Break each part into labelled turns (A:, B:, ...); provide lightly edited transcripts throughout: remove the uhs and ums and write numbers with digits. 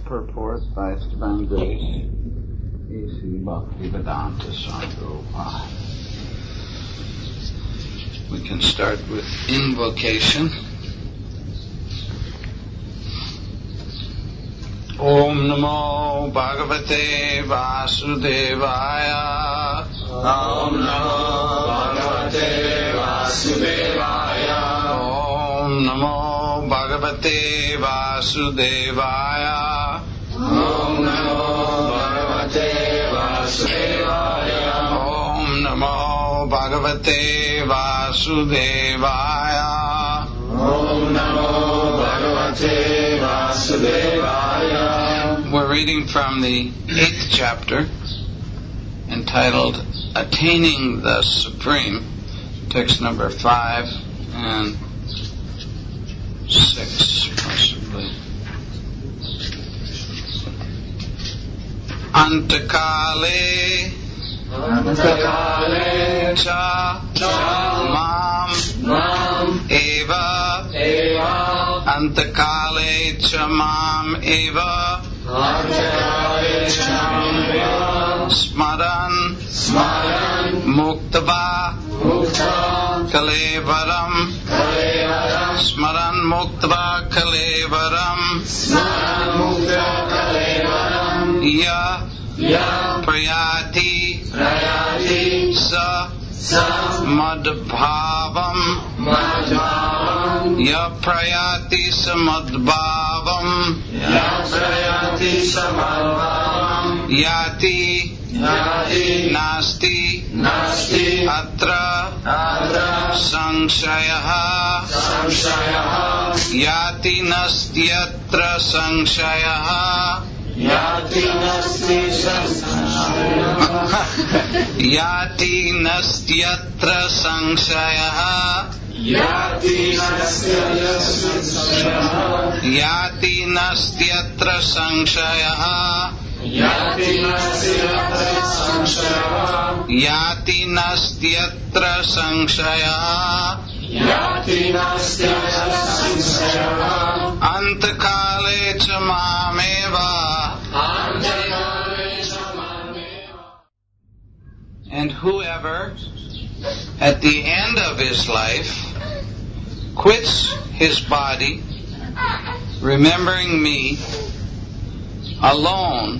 A: Purport by His Divine Grace, A.C. Bhaktivedanta Swami Prabhupada. We can start with invocation. Om Namo Bhagavate Vasudevaya.
B: Om Namo Bhagavate Vasudevaya.
A: Om Namo Bhagavate Vasudevaya.
B: Om Namo Bhagavate Vasudevaya.
A: Om Namo Bhagavate Vasudevaya.
B: Om Namo Bhagavate Vasudevaya.
A: We're reading from the 8th chapter, entitled Attaining the Supreme, text number 5 and 6, possibly. Antakale cha mam eva Antakale cha mam eva Smaran Muktava Kalevaram Smaran Muktava Kalevaram Ya Prayati Sa Madbhavam Ya Prayati Sa Madbhavam Yati Nasti Atra Sangshayaha Yati Nastyatra Sangshayaha Yati Nastyatra Sangshayaha Yati Nastyatra Sangshayaha Yati Nastyatra Sangshayaha Antakale cha mameva. And whoever at the end of his life quits his body, remembering me alone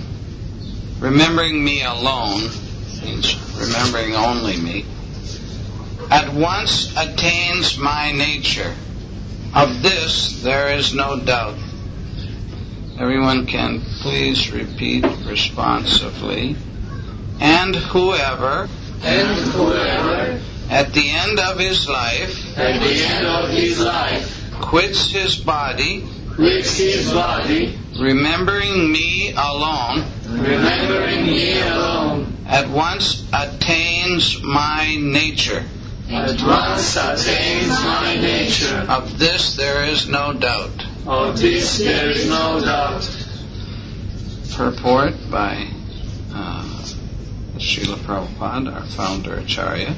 A: means remembering only me, at once attains my nature. Of this there is no doubt. Everyone can please repeat responsively. And whoever at the end of his life quits his body, remembering me alone, at once attains my nature. Of this there is no doubt. Purport by Srila Prabhupada, our founder Acharya.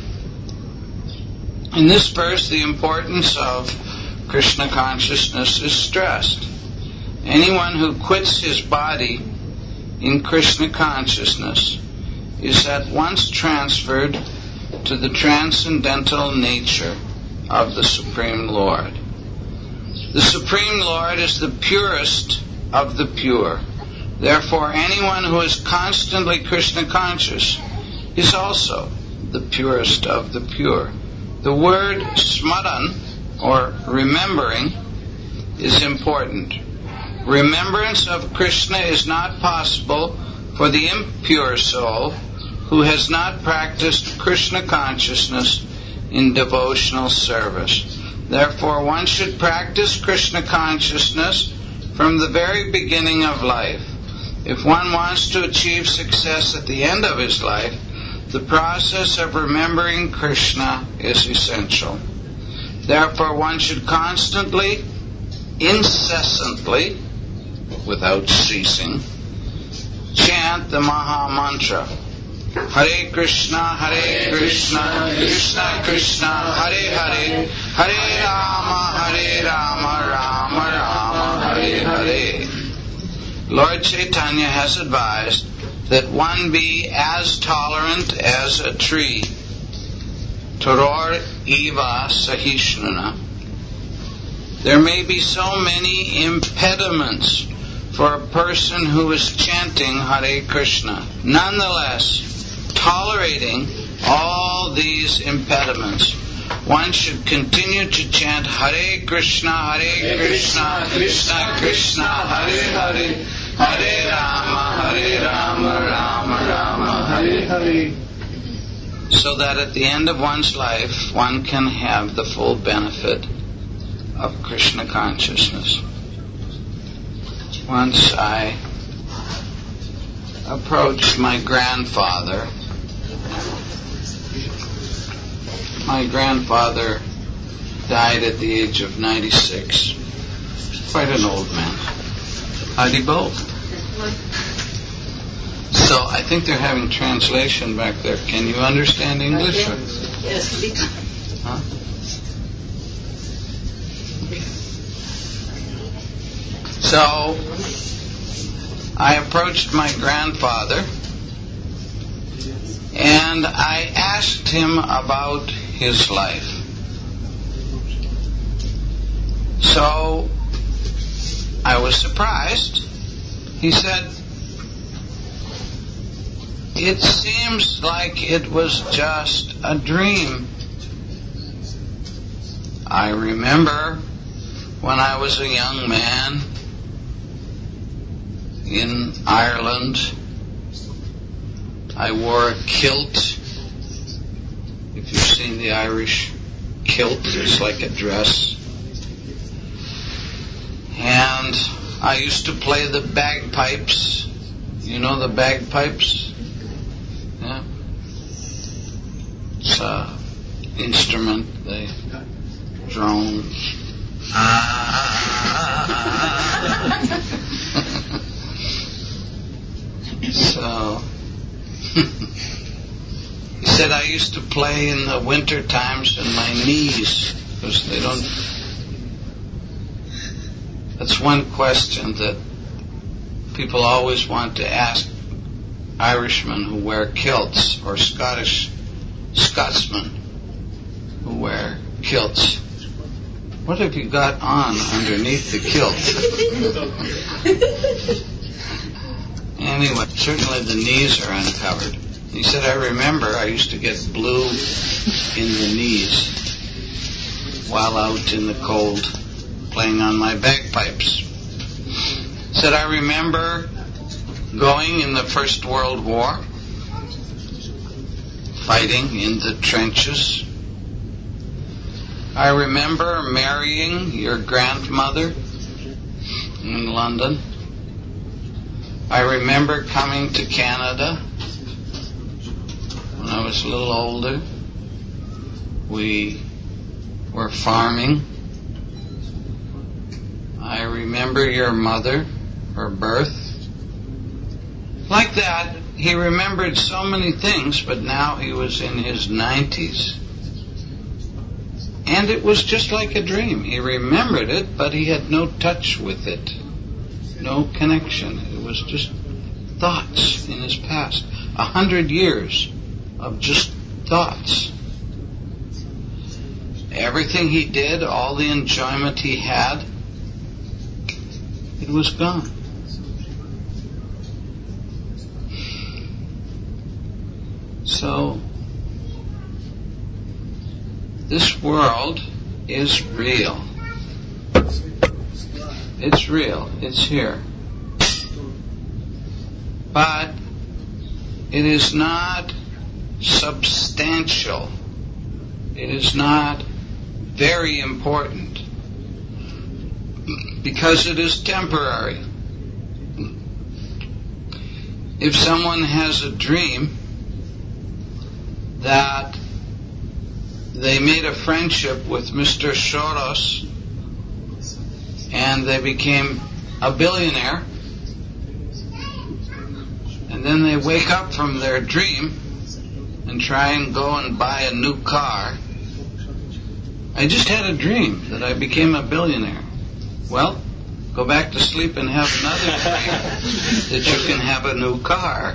A: In this verse, the importance of Krishna consciousness is stressed. Anyone who quits his body in Krishna consciousness is at once transferred to the transcendental nature of the Supreme Lord. The Supreme Lord is the purest of the pure. Therefore, anyone who is constantly Krishna conscious is also the purest of the pure. The word smaran, or remembering, is important. Remembrance of Krishna is not possible for the impure soul who has not practiced Krishna consciousness in devotional service. Therefore, one should practice Krishna consciousness from the very beginning of life. If one wants to achieve success at the end of his life, the process of remembering Krishna is essential. Therefore, one should constantly, incessantly, without ceasing, chant the Maha Mantra. Hare Krishna, Krishna Krishna, Hare Hare, Hare Rama, Rama Rama, Hare Hare. Lord Chaitanya has advised that one be as tolerant as a tree. Toror eva sahishnuna. There may be so many impediments for a person who is chanting Hare Krishna. Nonetheless, tolerating all these impediments, one should continue to chant Hare Krishna, Krishna Krishna, Hare Hare, Hare Rama, Rama Rama, Hare Hare. So that at the end of one's life, one can have the full benefit of Krishna consciousness. Once I approached my grandfather. My grandfather died at the age of 96. Quite an old man. Haribol. So I think they're having translation back there. Can you understand English?
C: Yes.
A: Huh? So I approached my grandfather and I asked him about his life. So I was surprised. He said, "It seems like it was just a dream. I remember when I was a young man in Ireland, I wore a kilt. If you've seen the Irish kilt, it's like a dress. And I used to play the bagpipes. You know the bagpipes? Yeah. It's an instrument, they drone. So he said I used to play in the winter times in my knees because they don't. That's one question that people always want to ask Irishmen who wear kilts or Scotsmen who wear kilts. What have you got on underneath the kilt? Anyway, certainly the knees are uncovered. He said, I remember I used to get blue in the knees while out in the cold playing on my bagpipes. He said, I remember going in the First World War, fighting in the trenches. I remember marrying your grandmother in London. I remember coming to Canada when I was a little older. We were farming. I remember your mother, her birth. Like that, he remembered so many things, but now he was in his 90s. And it was just like a dream. He remembered it, but he had no touch with it. No connection. It was just thoughts in his past. 100 years of just thoughts. Everything he did, all the enjoyment he had, it was gone. So, this world is real. It's real. It's here. But it is not substantial. It is not very important because it is temporary. If someone has a dream that they made a friendship with Mr. Soros and they became a billionaire, and then they wake up from their dream and try and go and buy a new car. I just had a dream that I became a billionaire. Well, Go back to sleep and have another dream that you can have a new car,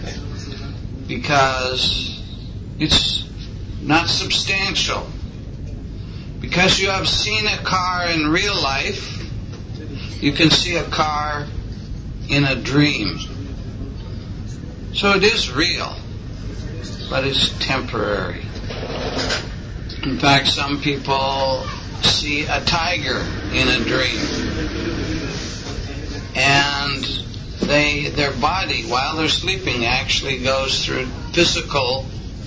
A: because it's not substantial. Because you have seen a car in real life, you can see a car in a dream. So it is real, but it's temporary. In fact, some people see a tiger in a dream, and their body, while they're sleeping, actually goes through physical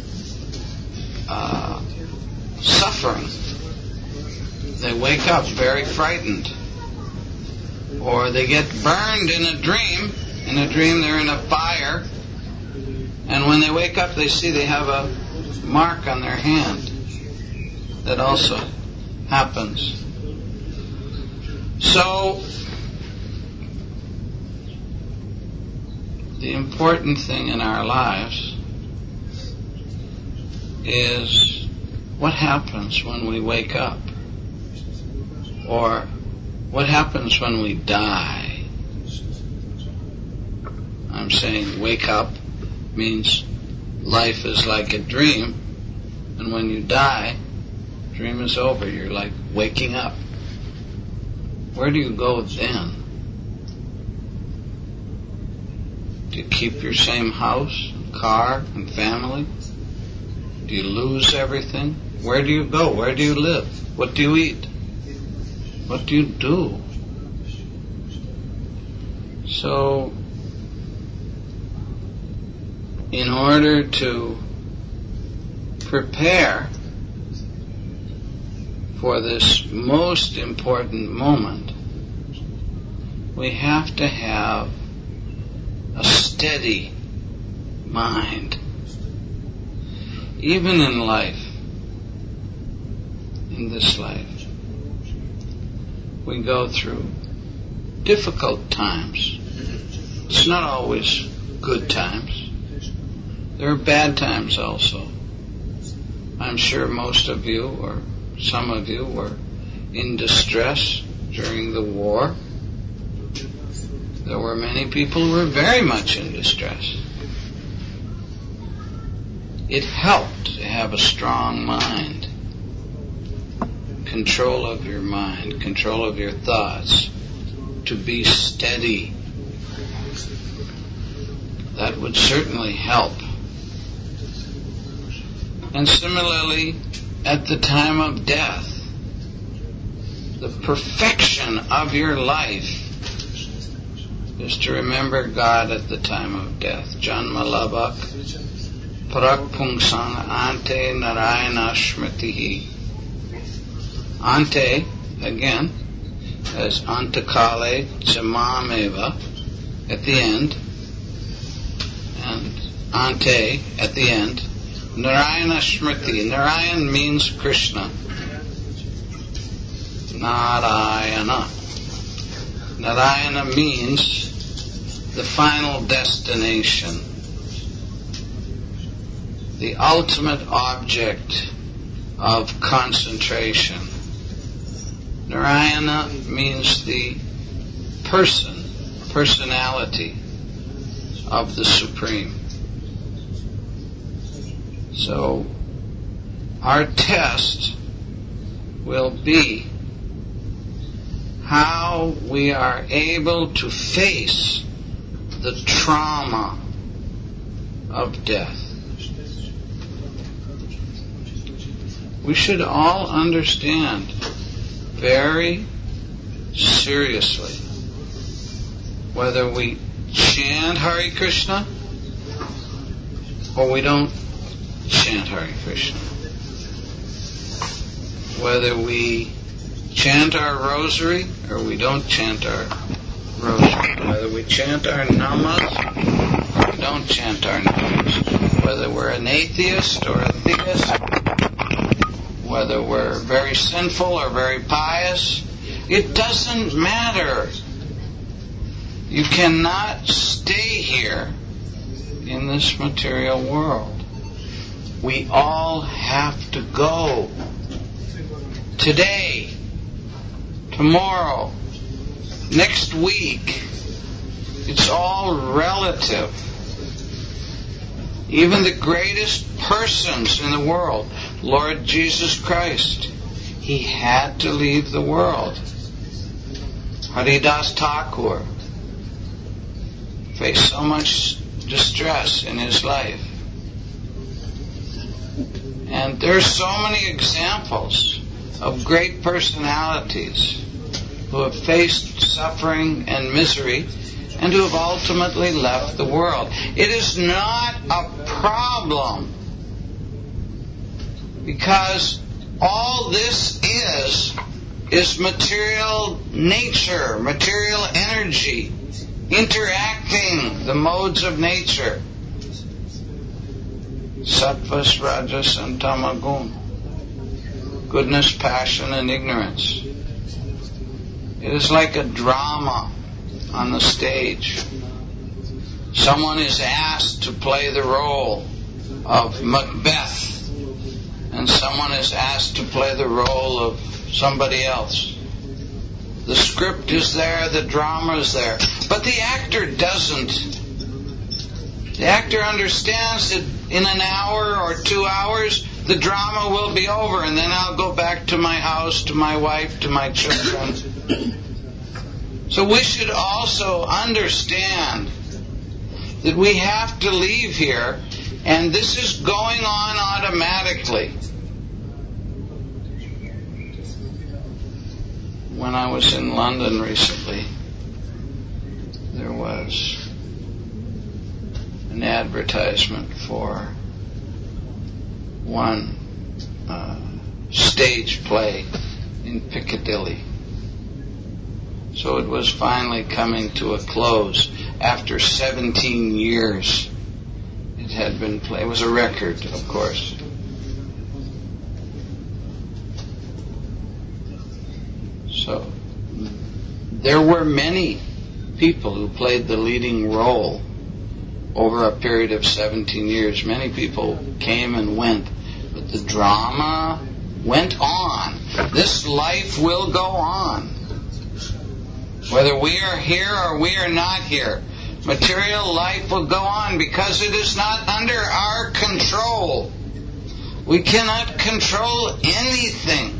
A: suffering. They wake up very frightened, or they get burned in a dream. In a dream, they're in a fire, and when they wake up, they see they have a mark on their hand. That also happens. So, the important thing in our lives is what happens when we wake up, or what happens when we die. I'm saying wake up means life is like a dream, and when you die, dream is over. You're like waking up. Where do you go then? Do you keep your same house, car, and family? Do you lose everything? Where do you go? Where do you live? What do you eat? What do you do? So, in order to prepare for this most important moment, we have to have a steady mind. Even in life, in this life, we go through difficult times. It's not always good times. There are bad times also. I'm sure most of you, or some of you, were in distress during the war. There were many people who were very much in distress. It helped to have a strong mind, control of your mind, control of your thoughts, to be steady. That would certainly help. And similarly, at the time of death, the perfection of your life is to remember God at the time of death. Janma labak parak pungsang ante narayana smritihi. Ante, again, as antakale jamameva, at the end, and ante, at the end, Narayana Smriti. Narayan means Krishna. Narayana. Narayana means the final destination, the ultimate object of concentration. Narayana means the personality of the Supreme. So, our test will be how we are able to face the trauma of death. We should all understand very seriously whether we chant Hare Krishna or we don't chant Hare Krishna. Whether we chant our rosary or we don't chant our rosary. Whether we chant our namas or we don't chant our namas. Whether we're an atheist or a theist. Whether we're very sinful or very pious. It doesn't matter. You cannot stay here in this material world. We all have to go. Today, tomorrow, next week. It's all relative. Even the greatest persons in the world, Lord Jesus Christ, He had to leave the world. Haridas Thakur faced so much distress in his life. And there's so many examples of great personalities who have faced suffering and misery and who have ultimately left the world. It is not a problem, because all this is material nature, material energy, interacting the modes of nature. Sattvas, Rajas, and Tamagun. Goodness, passion, and ignorance. It is like a drama on the stage. Someone is asked to play the role of Macbeth, and someone is asked to play the role of somebody else. The script is there, the drama is there, but the actor doesn't. The actor understands that in an hour or 2 hours, the drama will be over, and then I'll go back to my house, to my wife, to my children. So we should also understand that we have to leave here, and this is going on automatically. When I was in London recently, there was an advertisement for one stage play in Piccadilly. So it was finally coming to a close after 17 years. It had been played. It was a record, of course. So there were many people who played the leading role over a period of 17 years. Many people came and went, but the drama went on. This life will go on. Whether we are here or we are not here, material life will go on because it is not under our control. We cannot control anything.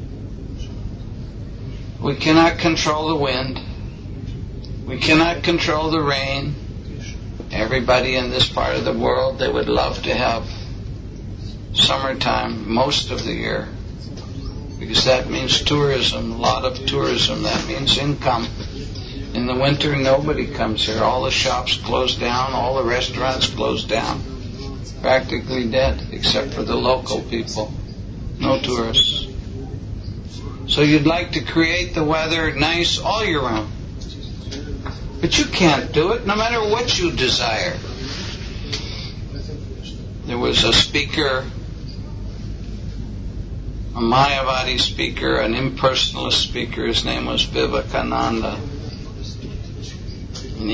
A: We cannot control the wind. We cannot control the rain. Everybody in this part of the world, they would love to have summertime most of the year, because that means tourism, a lot of tourism. That means income. In the winter, nobody comes here. All the shops close down, all the restaurants close down. Practically dead, except for the local people. No tourists. So you'd like to create the weather nice all year round. But you can't do it, no matter what you desire. There was a speaker, a Mayavadi speaker, an impersonalist speaker. His name was Vivekananda. In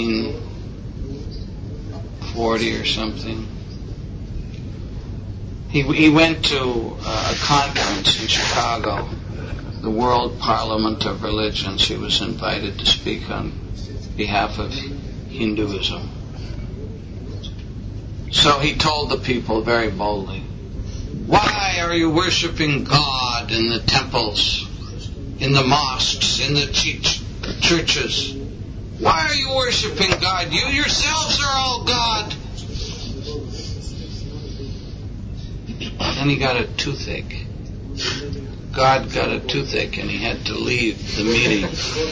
A: 1840 or something. He went to a conference in Chicago, the World Parliament of Religions. He was invited to speak on behalf of Hinduism. So he told the people very boldly, "Why are you worshiping God in the temples, in the mosques, in the churches? Why are you worshiping God? You yourselves are all God." Then he got a toothache. God got a toothache and he had to leave the meeting.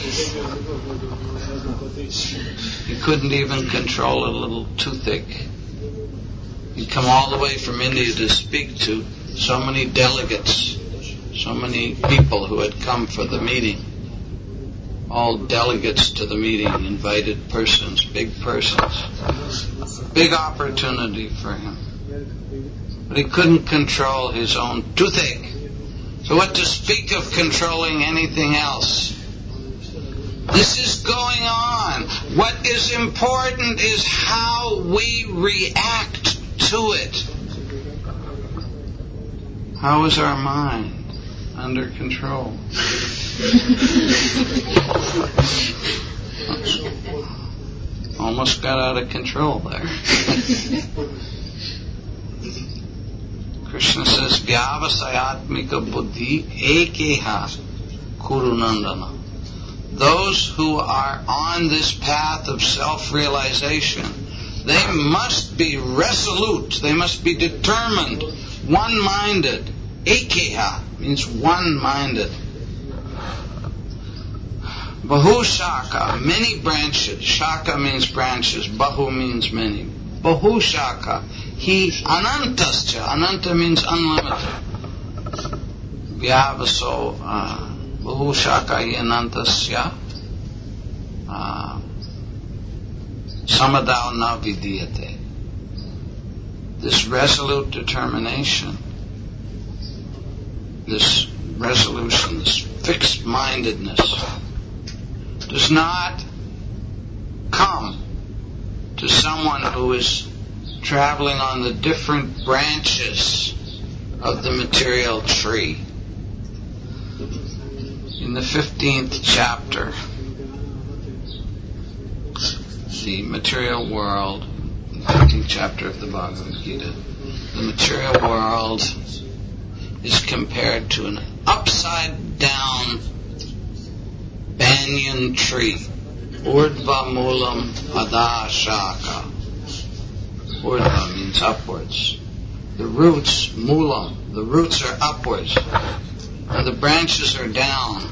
A: He couldn't even control a little toothache. He'd come all the way from India to speak to so many delegates, so many people who had come for the meeting. All delegates to the meeting, invited persons, big persons. Big opportunity for him. But he couldn't control his own toothache. So what to speak of controlling anything else? This is going on. What is important is how we react to it. How is our mind under control? almost got out of control there. Krishna says, Vyavasayatmika buddhi ekeha kurunandana. Those who are on this path of self-realization, they must be resolute, they must be determined, one-minded. Ekeha means one-minded. Bahu Shaka, many branches. Shaka means branches. Bahu means many. Bahu Shaka. He anantascha. Ananta means unlimited. Vyavaso Bahu Shaka hi anantasya. Samadao na vidiyate. This resolute determination, this resolution, this fixed-mindedness does not come to someone who is traveling on the different branches of the material tree. In the 15th chapter, the material world, the 15th chapter of the Bhagavad Gita, the material world is compared to an upside-down banyan tree. Urdhva Moolam Adha Shaka. Urdhva means upwards. The roots, Moolam, the roots are upwards. And the branches are down.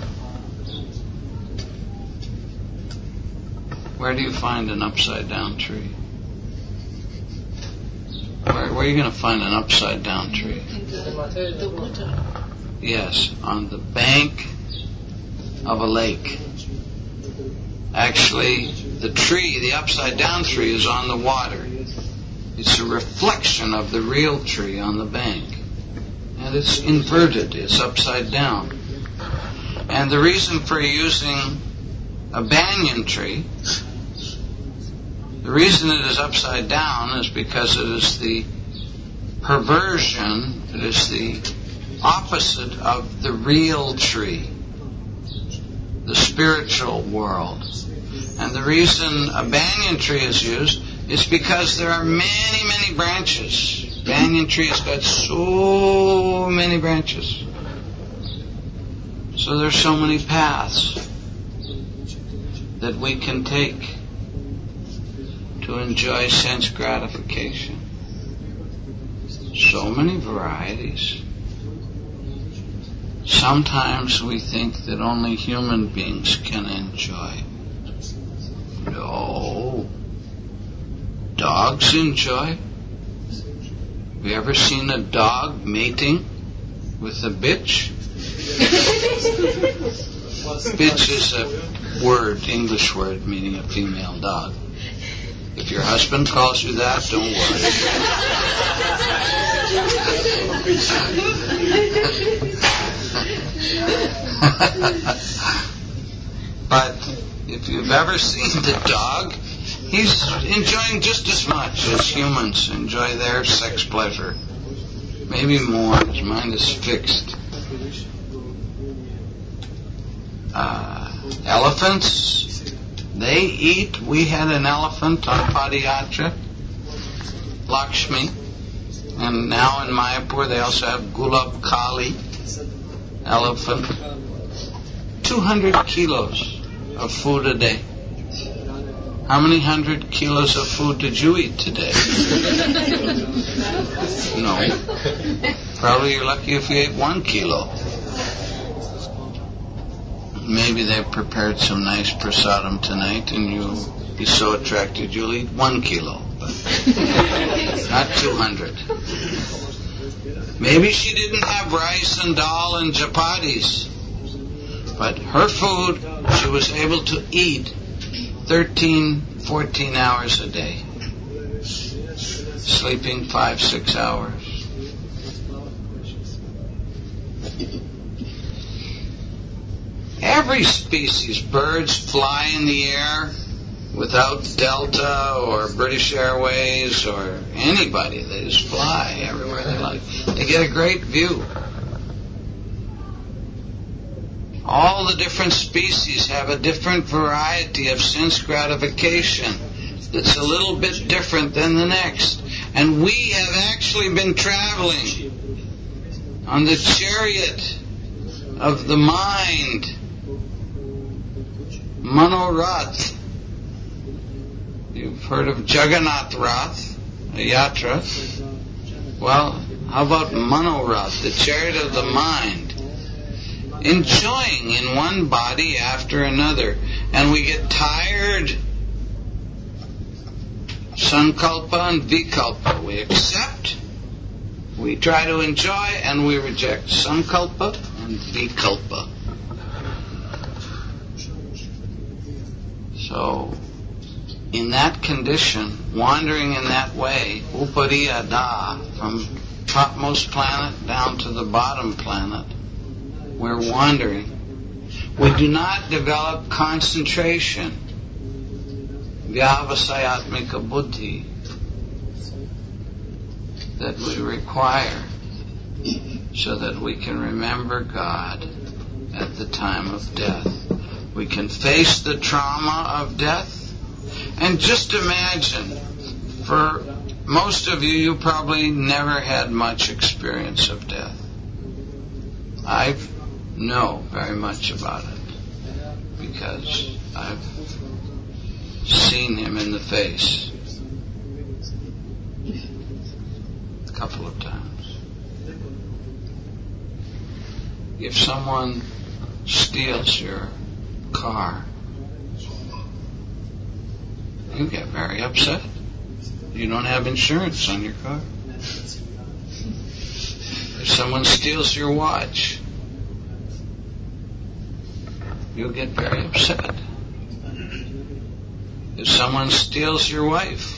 A: Where do you find an upside-down tree? Where are you going to find an upside-down tree?
C: The water.
A: Yes, on the bank of a lake. Actually, the tree, the upside-down tree, is on the water. It's a reflection of the real tree on the bank. And it's inverted, it's upside down. And the reason for using a banyan tree, the reason it is upside down is because it is the perversion, it is the opposite of the real tree, the spiritual world. And the reason a banyan tree is used is because there are many, many branches. Banyan tree has got so many branches. So there's so many paths that we can take to enjoy sense gratification. So many varieties. Sometimes we think that only human beings can enjoy. No. Dogs enjoy. Have you ever seen a dog mating with a bitch? Bitch is a word, English word, meaning a female dog. If your husband calls you that, don't worry. But if you've ever seen the dog, he's enjoying just as much as humans enjoy their sex pleasure. Maybe more. His mind is fixed. Elephants, they eat. We had an elephant on Padayatra, Lakshmi. And now in Mayapur they also have Gulab Kali, elephant. 200 kilos of food a day. How many 100 kilos of food did you eat today? No. Probably you're lucky if you ate 1 kilo. Maybe they prepared some nice prasadam tonight and you'll be so attracted you'll eat 1 kilo. But not 200. Maybe she didn't have rice and dal and chapatis. But her food, she was able to eat 13, 14 hours a day. Sleeping 5-6 hours. Every species, birds fly in the air without Delta or British Airways or anybody. They just fly everywhere they like. They get a great view. All the different species have a different variety of sense gratification. that's a little bit different than the next. And we have actually been traveling on the chariot of the mind, Manorath. You've heard of Jagannath Rath, a yatra. Well, how about Manorath, the chariot of the mind? Enjoying in one body after another. And we get tired. Sankalpa and Vikalpa. We accept, we try to enjoy, and we reject. Sankalpa and Vikalpa. So, in that condition, wandering in that way, Upariyada, from topmost planet down to the bottom planet, we're wandering. We do not develop concentration, vyavasayatmika buddhi, that we require so that we can remember God at the time of death. We can face the trauma of death. And just imagine, for most of you, you probably never had much experience of death. I know very much about it because I've seen him in the face a couple of times. If someone steals your car, you get very upset. You don't have insurance on your car. If someone steals your watch, you'll get very upset. If someone steals your wife.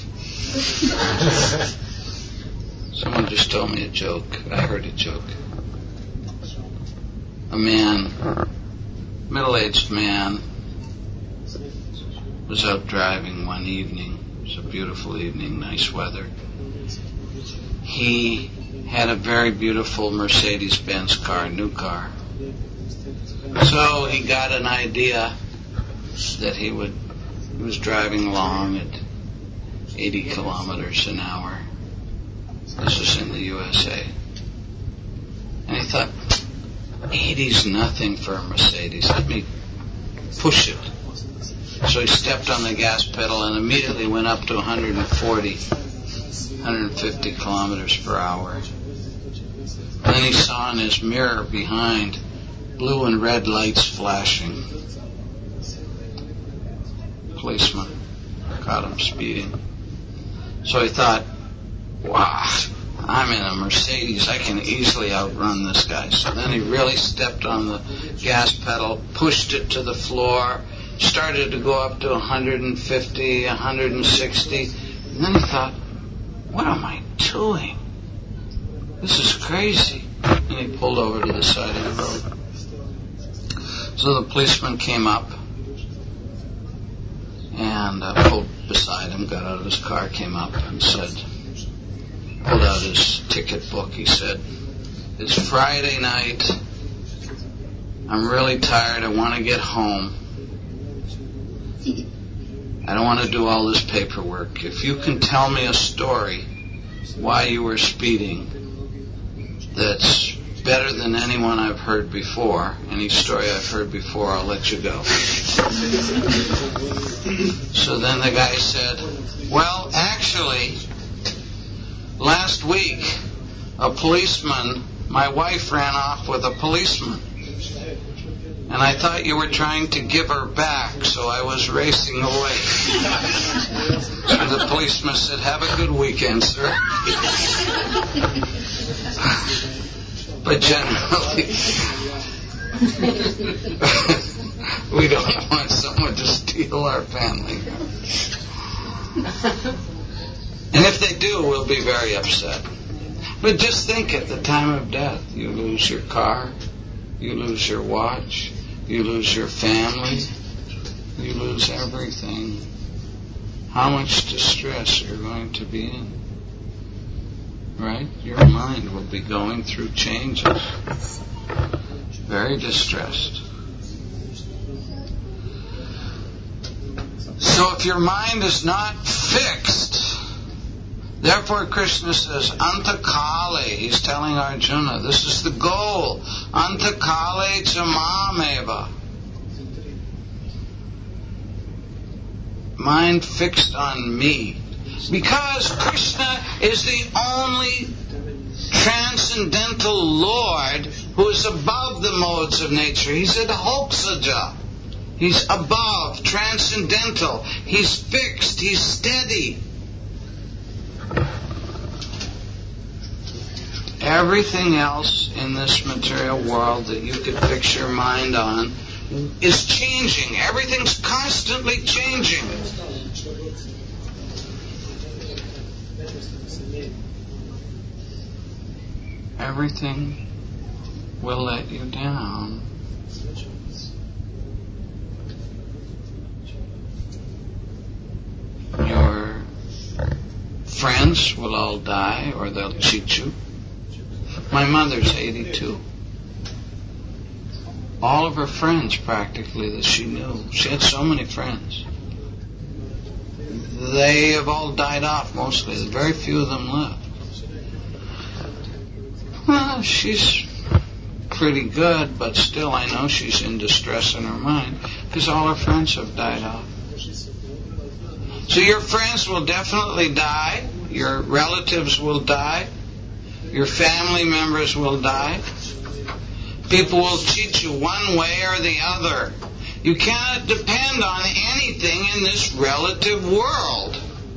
A: Someone just told me a joke. I heard a joke. A man, middle-aged man, was out driving one evening. It was a beautiful evening, nice weather. He had a very beautiful Mercedes-Benz car, new car. So he got an idea that he was driving along at 80 kilometers an hour. This was in the USA. And he thought, 80's nothing for a Mercedes. Let me push it. So he stepped on the gas pedal and immediately went up to 150 kilometers per hour. And then he saw in his mirror behind blue and red lights flashing. Policeman caught him speeding. So he thought, wow, I'm in a Mercedes. I can easily outrun this guy. So then he really stepped on the gas pedal, pushed it to the floor, started to go up to 150, 160. And then he thought, what am I doing? This is crazy. And he pulled over to the side of the road. So the policeman came up and pulled beside him, got out of his car, came up and said, pulled out his ticket book. He said, it's Friday night. I'm really tired. I want to get home. I don't want to do all this paperwork. If you can tell me a story why you were speeding that's better than anyone I've heard before, any story I've heard before, I'll let you go. So then the guy said, well, actually, last week, my wife ran off with a policeman. And I thought you were trying to give her back, so I was racing away. So the policeman said, have a good weekend, sir. But generally, we don't want someone to steal our family. And if they do, we'll be very upset. But just think, at the time of death, you lose your car, you lose your watch, you lose your family, you lose everything. How much distress you're going to be in. Right? Your mind will be going through changes. Very distressed. So if your mind is not fixed, therefore Krishna says, Antakale, he's telling Arjuna, this is the goal. Antakale chamameva. Mind fixed on me. Because Krishna is the only transcendental Lord who is above the modes of nature. He's adhoksaja. He's above, transcendental. He's fixed. He's steady. Everything else in this material world that you could fix your mind on is changing. Everything's constantly changing. Everything will let you down. Your friends will all die, or they'll cheat you. My mother's 82. All of her friends, practically, that she knew, she had so many friends, they have all died off mostly. Very few of them left. Well, she's pretty good, but still I know she's in distress in her mind because all her friends have died off. So your friends will definitely die. Your relatives will die. Your family members will die. People will cheat you one way or the other. You cannot depend on anything in this relative world.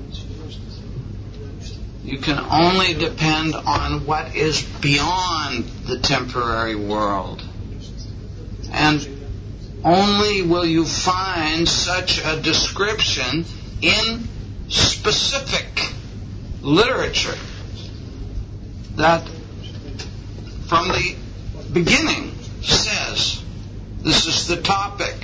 A: You can only depend on what is beyond the temporary world. And only will you find such a description in specific literature that from the beginning says this is the topic.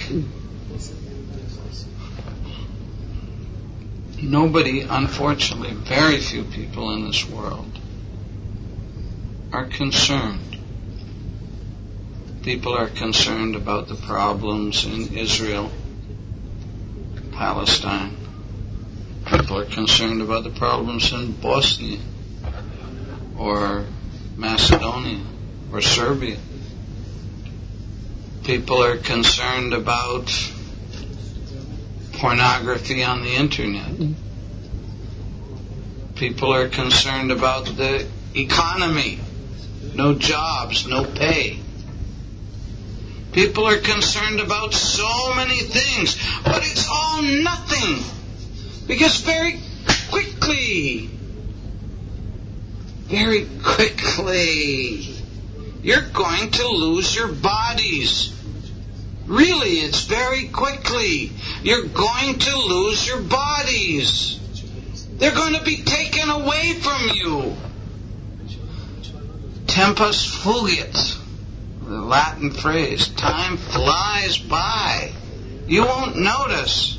A: Nobody, unfortunately, very few people in this world are concerned. People are concerned about the problems in Israel, Palestine. People are concerned about the problems in Bosnia, or Macedonia, or Serbia. People are concerned about pornography on the internet. People are concerned about the economy. No jobs, no pay. People are concerned about so many things, but it's all nothing. Because very quickly, you're going to lose your bodies. Really, it's very quickly. You're going to lose your bodies. They're going to be taken away from you. Tempus fugit, the Latin phrase. Time flies by. You won't notice.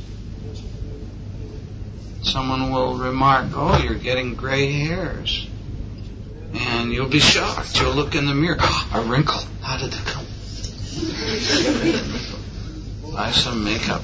A: Someone will remark, oh, you're getting gray hairs. And you'll be shocked. You'll look in the mirror. A wrinkle. How did it come? Buy some makeup.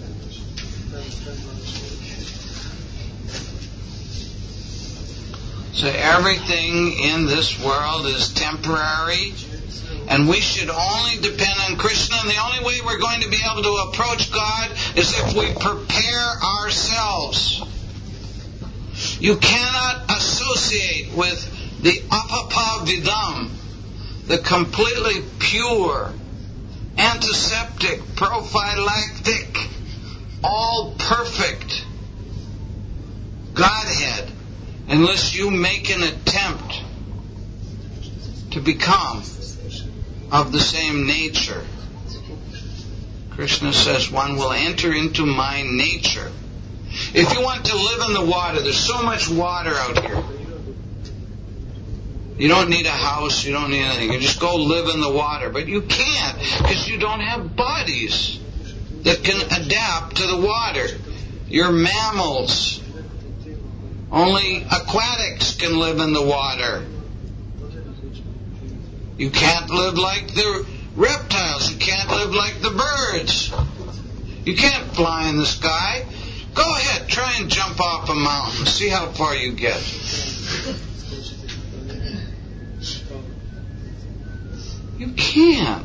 A: So everything in this world is temporary, and we should only depend on Krishna, and the only way we're going to be able to approach God is if we prepare ourselves. You cannot associate with the apapavidam, the completely pure, antiseptic, prophylactic, all perfect Godhead, unless you make an attempt to become of the same nature. Krishna says one will enter into my nature. If you want to live in the water, there's so much water out here. You don't need a house, you don't need anything. You just go live in the water. But you can't, because you don't have bodies that can adapt to the water. You're mammals. Only aquatics can live in the water. You can't live like the reptiles. You can't live like the birds. You can't fly in the sky. Go ahead, try and jump off a mountain. See how far you get. You can't.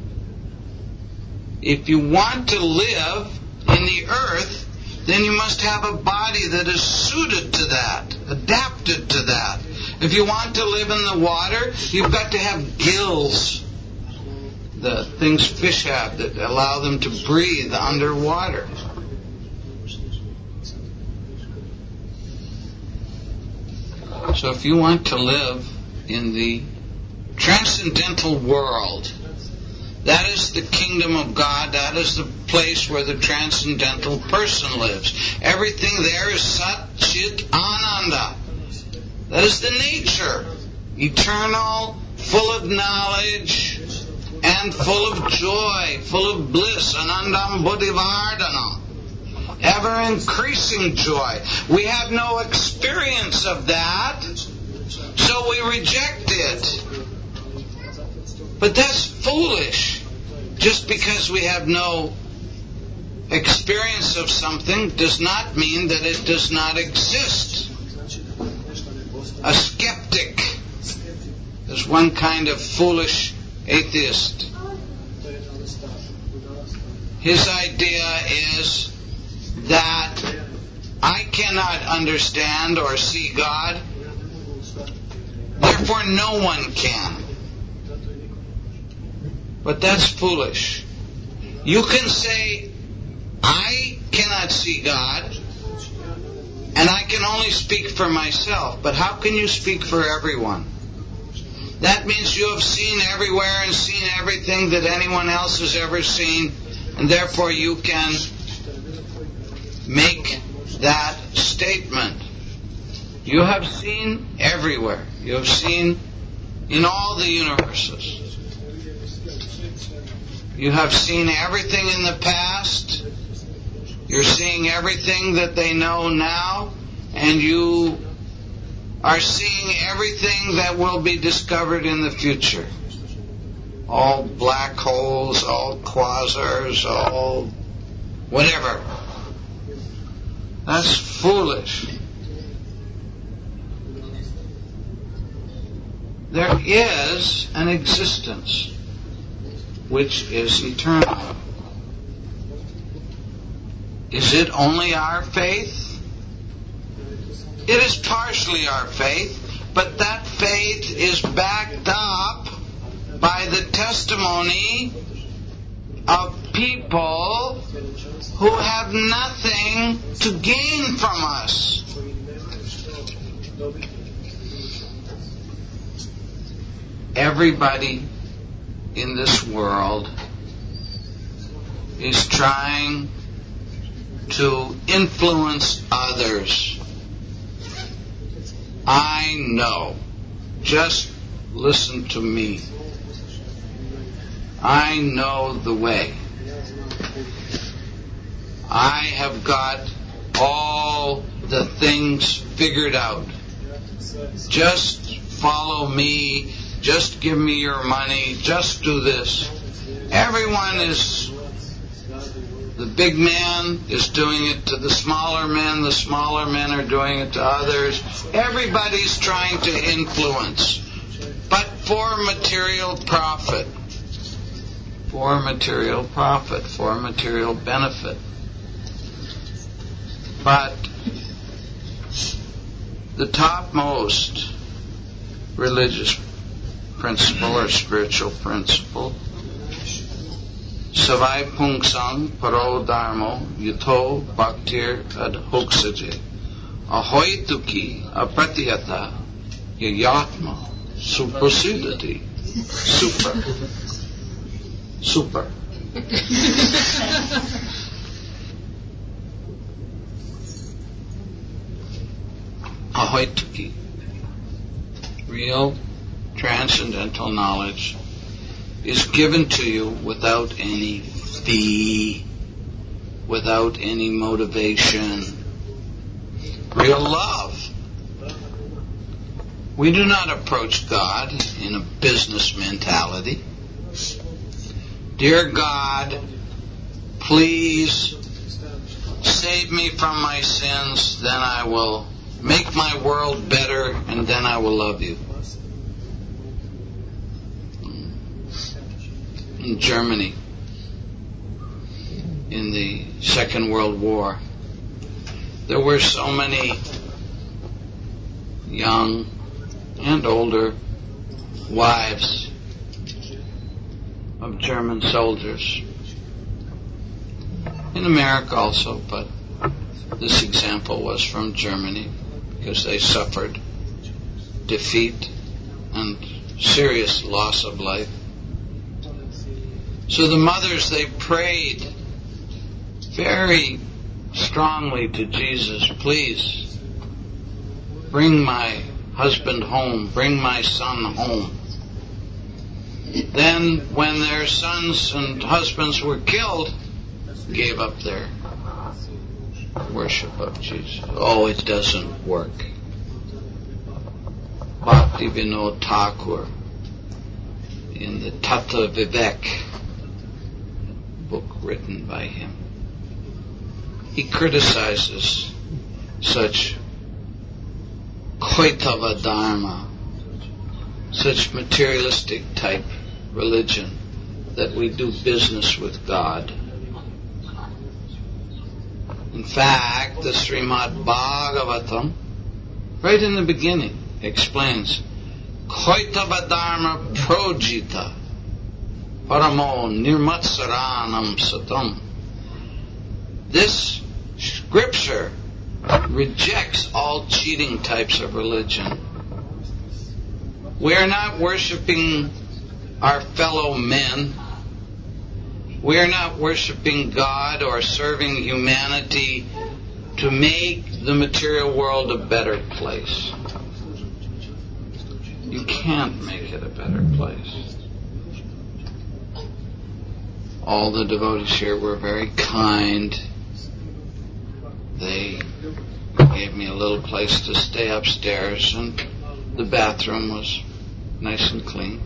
A: If you want to live in the earth, then you must have a body that is suited to that, adapted to that. If you want to live in the water, you've got to have gills, the things fish have that allow them to breathe underwater. So if you want to live in the transcendental world, that is the kingdom of God. That is the place where the transcendental person lives. Everything there is Sat Chit Ananda. That is the nature. Eternal, full of knowledge, and full of joy, full of bliss. Anandam Bodhivardhanam. Ever increasing joy. We have no experience of that, so we reject it. But that's foolish. Just because we have no experience of something does not mean that it does not exist. A skeptic is one kind of foolish atheist. His idea is that I cannot understand or see God, therefore no one can. But that's foolish. You can say, I cannot see God, and I can only speak for myself. But how can you speak for everyone? That means you have seen everywhere and seen everything that anyone else has ever seen, and therefore you can make that statement. You have seen everywhere. You have seen in all the universes. You have seen everything in the past. You're seeing everything that they know now. And you are seeing everything that will be discovered in the future. All black holes, all quasars, all whatever. That's foolish. There is an existence which is eternal. Is it only our faith? It is partially our faith, but that faith is backed up by the testimony of people who have nothing to gain from us. Everybody in this world is trying to influence others. I know. Just listen to me. I know the way. I have got all the things figured out. Just follow me. Just give me your money. Just do this. Everyone is... The big man is doing it to the smaller men. The smaller men are doing it to others. Everybody's trying to influence. But for material profit. For material profit. For material benefit. But the topmost religious principle or spiritual principle, Savai Pungsang Paro Dharmo Yuto Bhaktir Ad Hoksaje Ahoituki Apratiyata Yayatma Suprasudati Super Ahoituki, real transcendental knowledge, is given to you without any fee, without any motivation. Real love. We do not approach God in a business mentality. Dear God, please save me from my sins, then I will make my world better, and then I will love you. In Germany, in the Second World War, there were so many young and older wives of German soldiers. In America also, but this example was from Germany because they suffered defeat and serious loss of life. So the mothers, they prayed very strongly to Jesus, please bring my husband home, bring my son home. Then when their sons and husbands were killed, gave up their worship of Jesus. Oh, it doesn't work. Bhaktivinoda Thakur, in the Tata Vivek book written by him, he criticizes such Koitava Dharma, such materialistic type religion that we do business with God. In fact, the Srimad Bhagavatam, right in the beginning, explains Koitava Dharma Projita Paramo Nirmatsaranam Satam. This scripture rejects all cheating types of religion. We are not worshiping our fellow men. We are not worshiping God or serving humanity to make the material world a better place. You can't make it a better place. All the devotees here were very kind. They gave me a little place to stay upstairs, and the bathroom was nice and clean.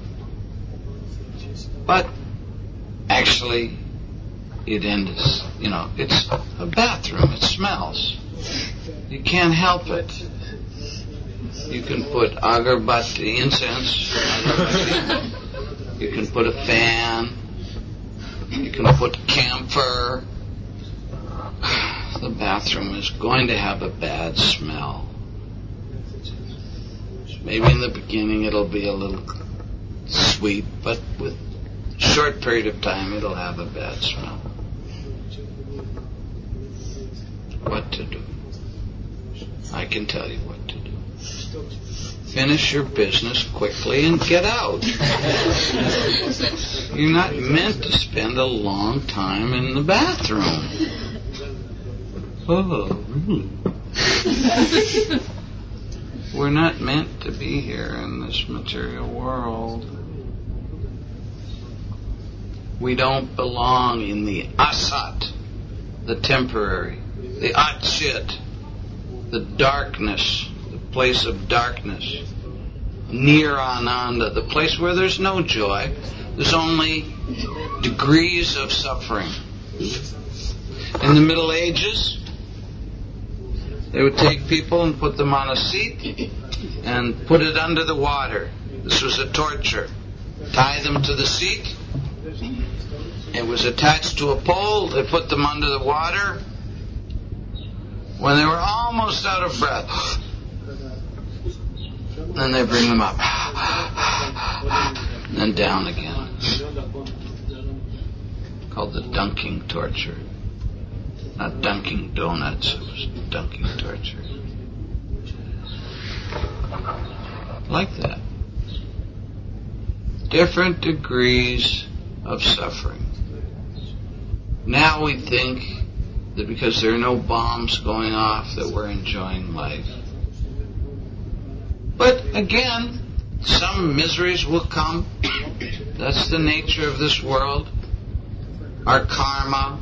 A: But actually, it's a bathroom. It smells. You can't help it. You can put agarbatti, incense. You can put a fan. You can put camphor. The bathroom is going to have a bad smell. Maybe in the beginning it'll be a little sweet, but with a short period of time it'll have a bad smell. What to do? I can tell you what to do. Finish your business quickly and get out. You're not meant to spend a long time in the bathroom. Oh, really? We're not meant to be here in this material world. We don't belong in the asat, the temporary, the atchit, the darkness, the place of darkness, Nirananda, the place where there's no joy, there's only degrees of suffering. In the Middle Ages, they would take people and put them on a seat and put it under the water. This was a torture. Tie them to the seat. It was attached to a pole. They put them under the water. When they were almost out of breath, then they bring them up. And then down again. Called the dunking torture. Not dunking donuts, it was dunking torture. Like that. Different degrees of suffering. Now we think that because there are no bombs going off that we're enjoying life. But again, some miseries will come. That's the nature of this world. Our karma.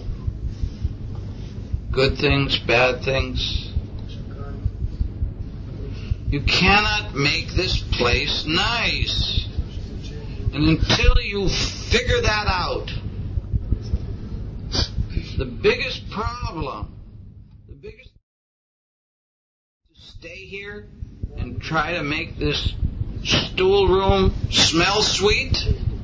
A: Good things, bad things. You cannot make this place nice. And until you figure that out, The biggest problem, to stay here and try to make this stool room smell sweet?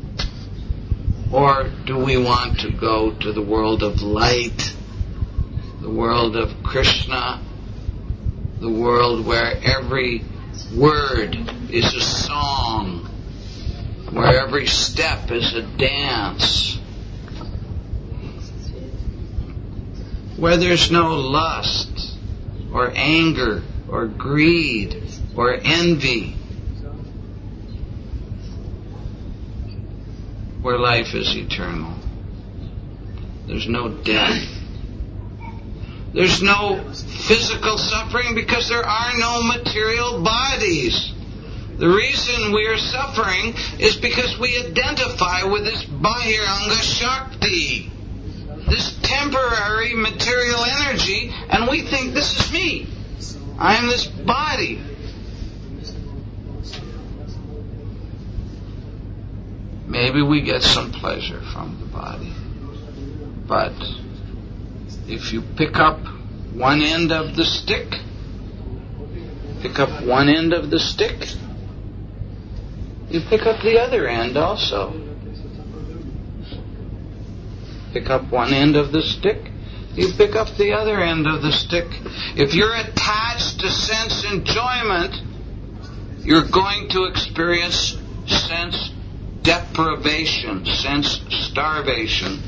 A: Or do we want to go to the world of light, the world of Krishna, the world where every word is a song, where every step is a dance, where there's no lust or anger or greed or envy, where life is eternal. There's no death. There's no physical suffering because there are no material bodies. The reason we are suffering is because we identify with this Bahiranga Shakti, this temporary material energy, and we think this is me. I am this body. Maybe we get some pleasure from the body, but if you pick up one end of the stick, you pick up the other end also. Pick up one end of the stick, you pick up the other end of the stick. If you're attached to sense enjoyment, you're going to experience sense deprivation, sense starvation.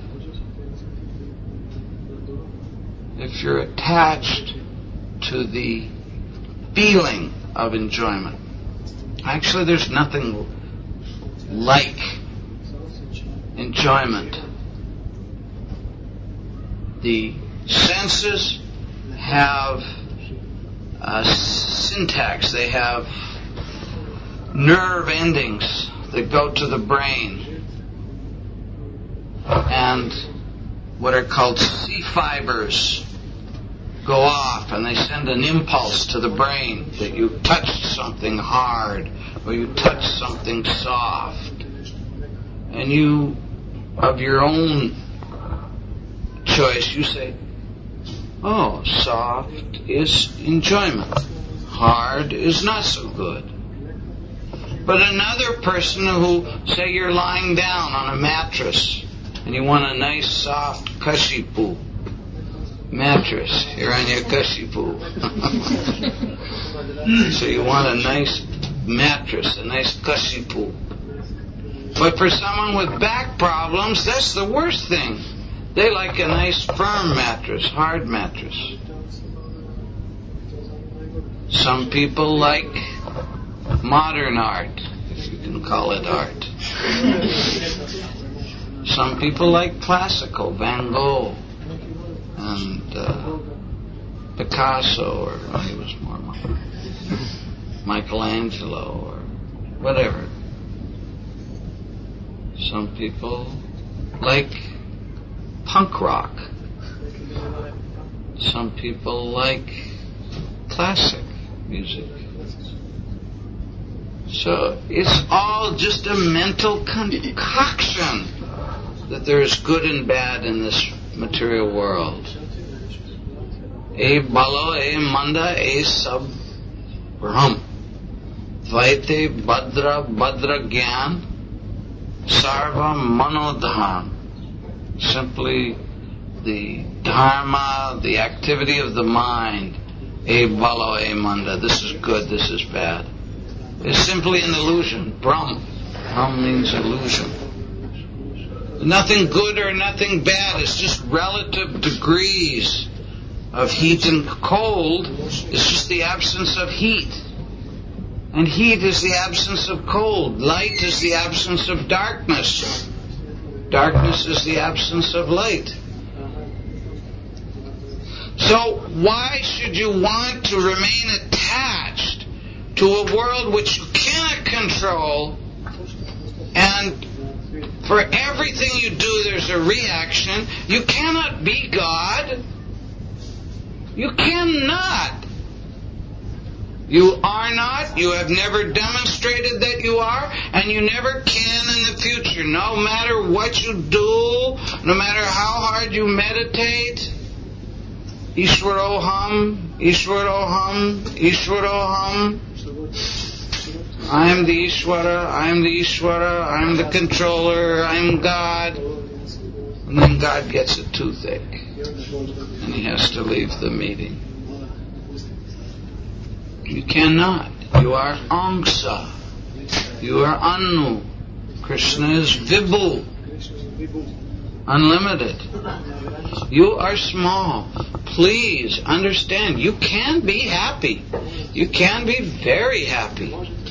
A: If you're attached to the feeling of enjoyment, actually there's nothing like enjoyment. The senses have a syntax, they have nerve endings that go to the brain, and what are called C fibers go off, and they send an impulse to the brain that you touched something hard or you touched something soft, and you, of your own choice, you say, oh, soft is enjoyment, hard is not so good. But another person who, say you're lying down on a mattress and you want a nice soft kashipu mattress, you're on your kashipu. So you want a nice mattress, a nice kashipu. But for someone with back problems, that's the worst thing. They like a nice firm mattress, hard mattress. Some people like modern art, if you can call it art. Some people like classical, Van Gogh and Picasso, or he was more Michelangelo, or whatever. Some people like punk rock. Some people like classic music. So it's all just a mental concoction that there is good and bad in this material world. E balo, e manda, e sab brahm. Vaite badra badra gyan, sarva manodhan. Simply the dharma, the activity of the mind. E balo, e manda. This is good, this is bad. It's simply an illusion. Brahm. Brahm means illusion. Nothing good or nothing bad. It's just relative degrees of heat and cold. It's just the absence of heat. And heat is the absence of cold. Light is the absence of darkness. Darkness is the absence of light. So why should you want to remain attached to a world which you cannot control, and for everything you do there's a reaction? You cannot be God. You cannot. You are not, you have never demonstrated that you are, and you never can in the future. No matter what you do, no matter how hard you meditate, Ishwaroham, Ishwaroham, Ishwaroham. I am the Ishwara, I am the Ishwara, I am the controller, I am God. And then God gets a toothache, and he has to leave the meeting. You cannot. You are Angsa. You are Anu. Krishna is Vibhu. Unlimited. You are small. Please understand, you can be happy. You can be very happy.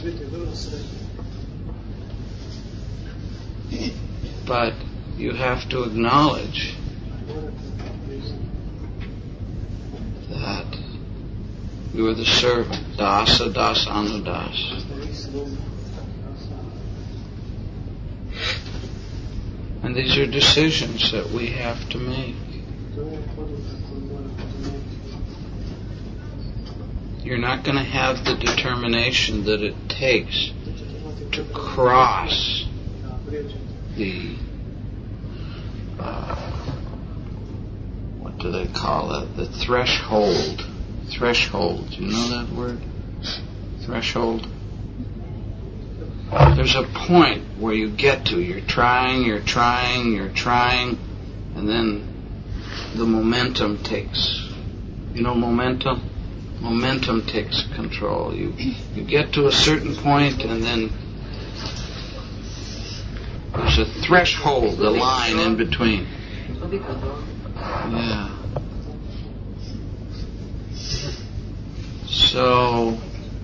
A: But you have to acknowledge that you are the servant. Dasa das anudas. And these are decisions that we have to make. You're not going to have the determination that it takes to cross the what do they call it? The threshold. Threshold. Do you know that word? Threshold. There's a point where you get to. You're trying, and then the momentum takes. You know momentum? Momentum takes control. You get to a certain point, and then there's a threshold, a line in between. Yeah. So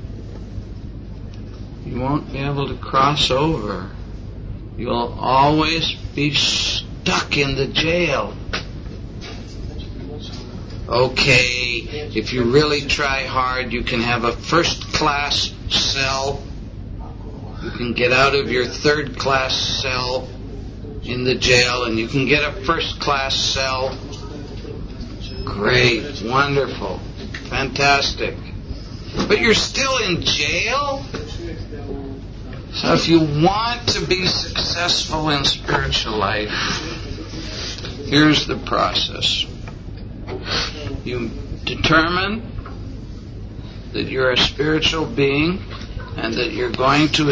A: you won't be able to cross over. You'll always be stuck in the jail. Okay, if you really try hard, you can have a first-class cell. You can get out of your third-class cell in the jail, and you can get a first-class cell. Great, wonderful, fantastic. But you're still in jail? So if you want to be successful in spiritual life, here's the process. You determine that you're a spiritual being and that you're going to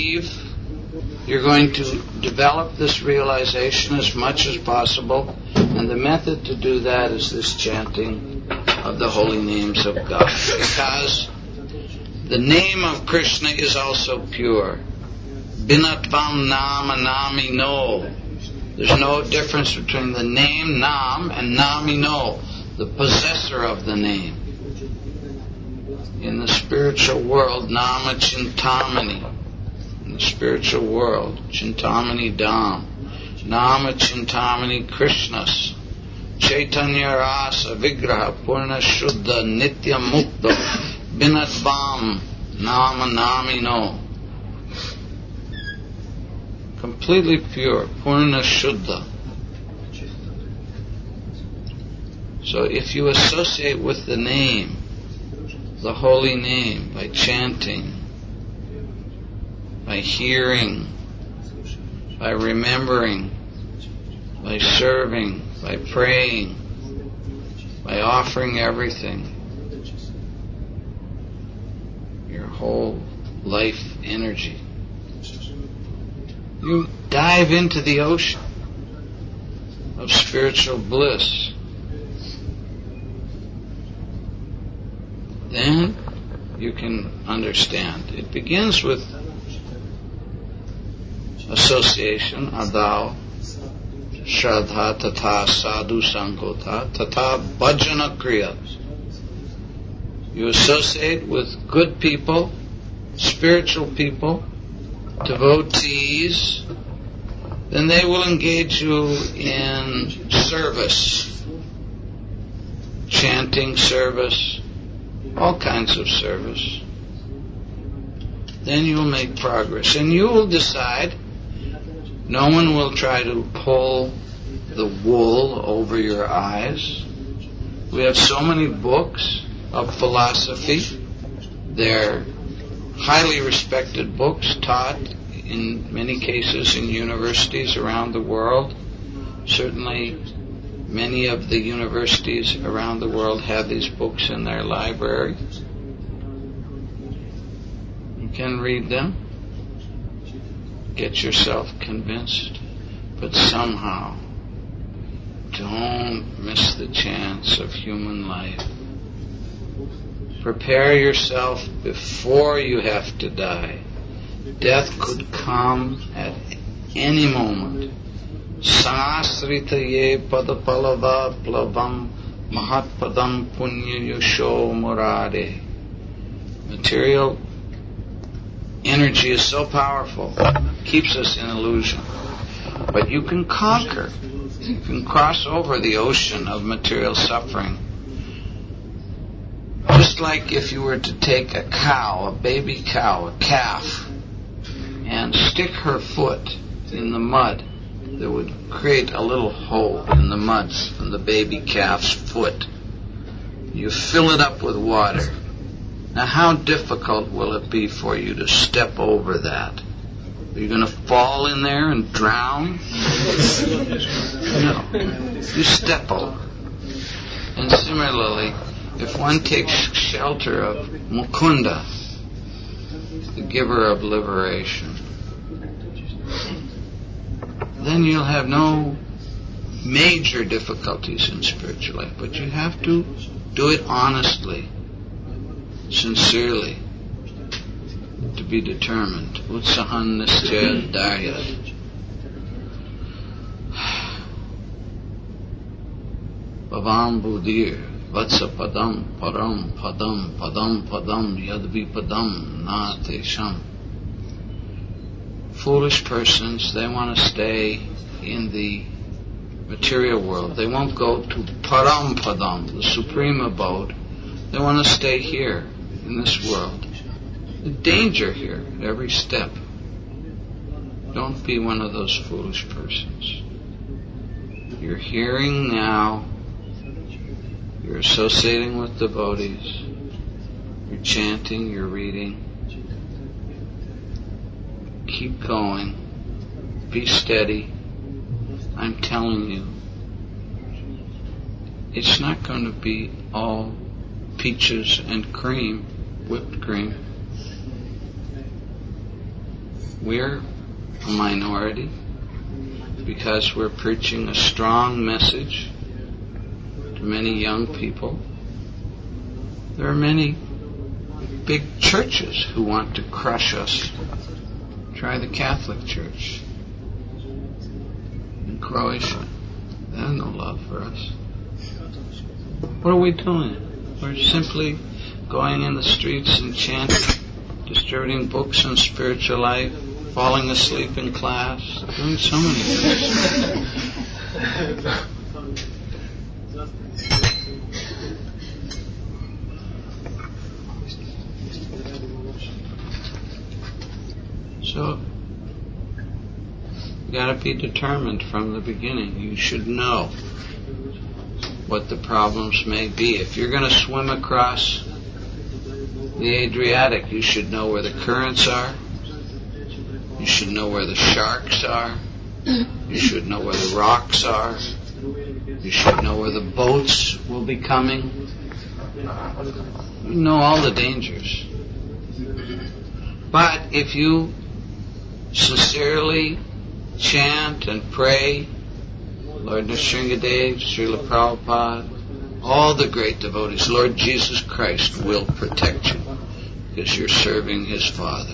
A: develop this realization as much as possible, and the method to do that is this chanting of the holy names of God, because the name of Krishna is also pure. Binatvam nama nami no. There's no difference between the name Nam and Nami no, the possessor of the name. In the spiritual world, Nama Chintamani. In the spiritual world, Chintamani Dham. Nama Chintamani Krishnas. Chaitanya Rasa Vigraha Purna Shuddha Nitya Mukta Binatvam Nama Nami no. Completely pure, Purna Shuddha. So if you associate with the name, the holy name, by chanting, by hearing, by remembering, by serving, by praying, by offering everything, your whole life energy, you dive into the ocean of spiritual bliss. Then you can understand. It begins with association, adao, shraddha tata sadhu sankota tata bhajana kriya. You associate with good people, spiritual people, devotees, then they will engage you in service, chanting service, all kinds of service. Then you will make progress, and you will decide. No one will try to pull the wool over your eyes. We have so many books of philosophy They're highly respected books taught in many cases in universities around the world. Certainly many of the universities around the world have these books in their library. You can read them, get yourself convinced, but somehow don't miss the chance of human life. Prepare yourself before you have to die. Death could come at any moment. Sahasritaye padapalava plavam mahatpadam punya yosho murade. Material energy is so powerful, it keeps us in illusion. But you can conquer. You can cross over the ocean of material suffering. Just like if you were to take a cow, a baby cow, a calf, and stick her foot in the mud, that would create a little hole in the mud from the baby calf's foot. You fill it up with water. Now how difficult will it be for you to step over that? Are you going to fall in there and drown? No. You step over. And similarly, if one takes shelter of Mukunda, the giver of liberation, then you'll have no major difficulties in spiritual life. But you have to do it honestly, sincerely, to be determined. Utsahan nisjaya daryat. Bhavam buddhir vatsa padam param padam padam padam yadvi padam na tesham. Foolish persons, they want to stay in the material world. They won't go to param padam, the supreme abode. They want to stay here in this world. The danger here at every step. Don't be one of those foolish persons. You're hearing now. You're associating with devotees. You're chanting, you're reading. Keep going. Be steady. I'm telling you, it's not going to be all peaches and cream, whipped cream. We're a minority because we're preaching a strong message to many young people. There are many big churches who want to crush us. Try the Catholic Church in Croatia. They have no love for us. What are we doing? We're simply going in the streets and chanting, distributing books on spiritual life, falling asleep in class, doing so many things. So, you gotta be determined from the beginning. You should know what the problems may be. If you're gonna swim across the Adriatic, you should know where the currents are. You should know where the sharks are. You should know where the rocks are. You should know where the boats will be coming. You know all the dangers. But if you sincerely chant and pray, Lord Nrsingadev, Srila Prabhupada, all the great devotees, Lord Jesus Christ will protect you because you're serving His Father.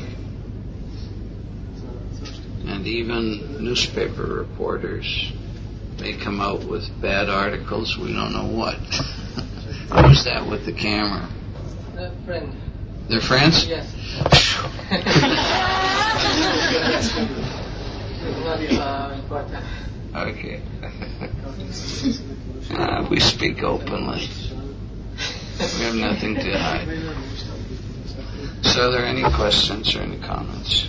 A: And even newspaper reporters may come out with bad articles, we don't know what. Who's that with the camera?
C: Friend.
A: They're friends?
C: Yes. Not important.
A: Okay. We speak openly. We have nothing to hide. So are there any questions or any comments?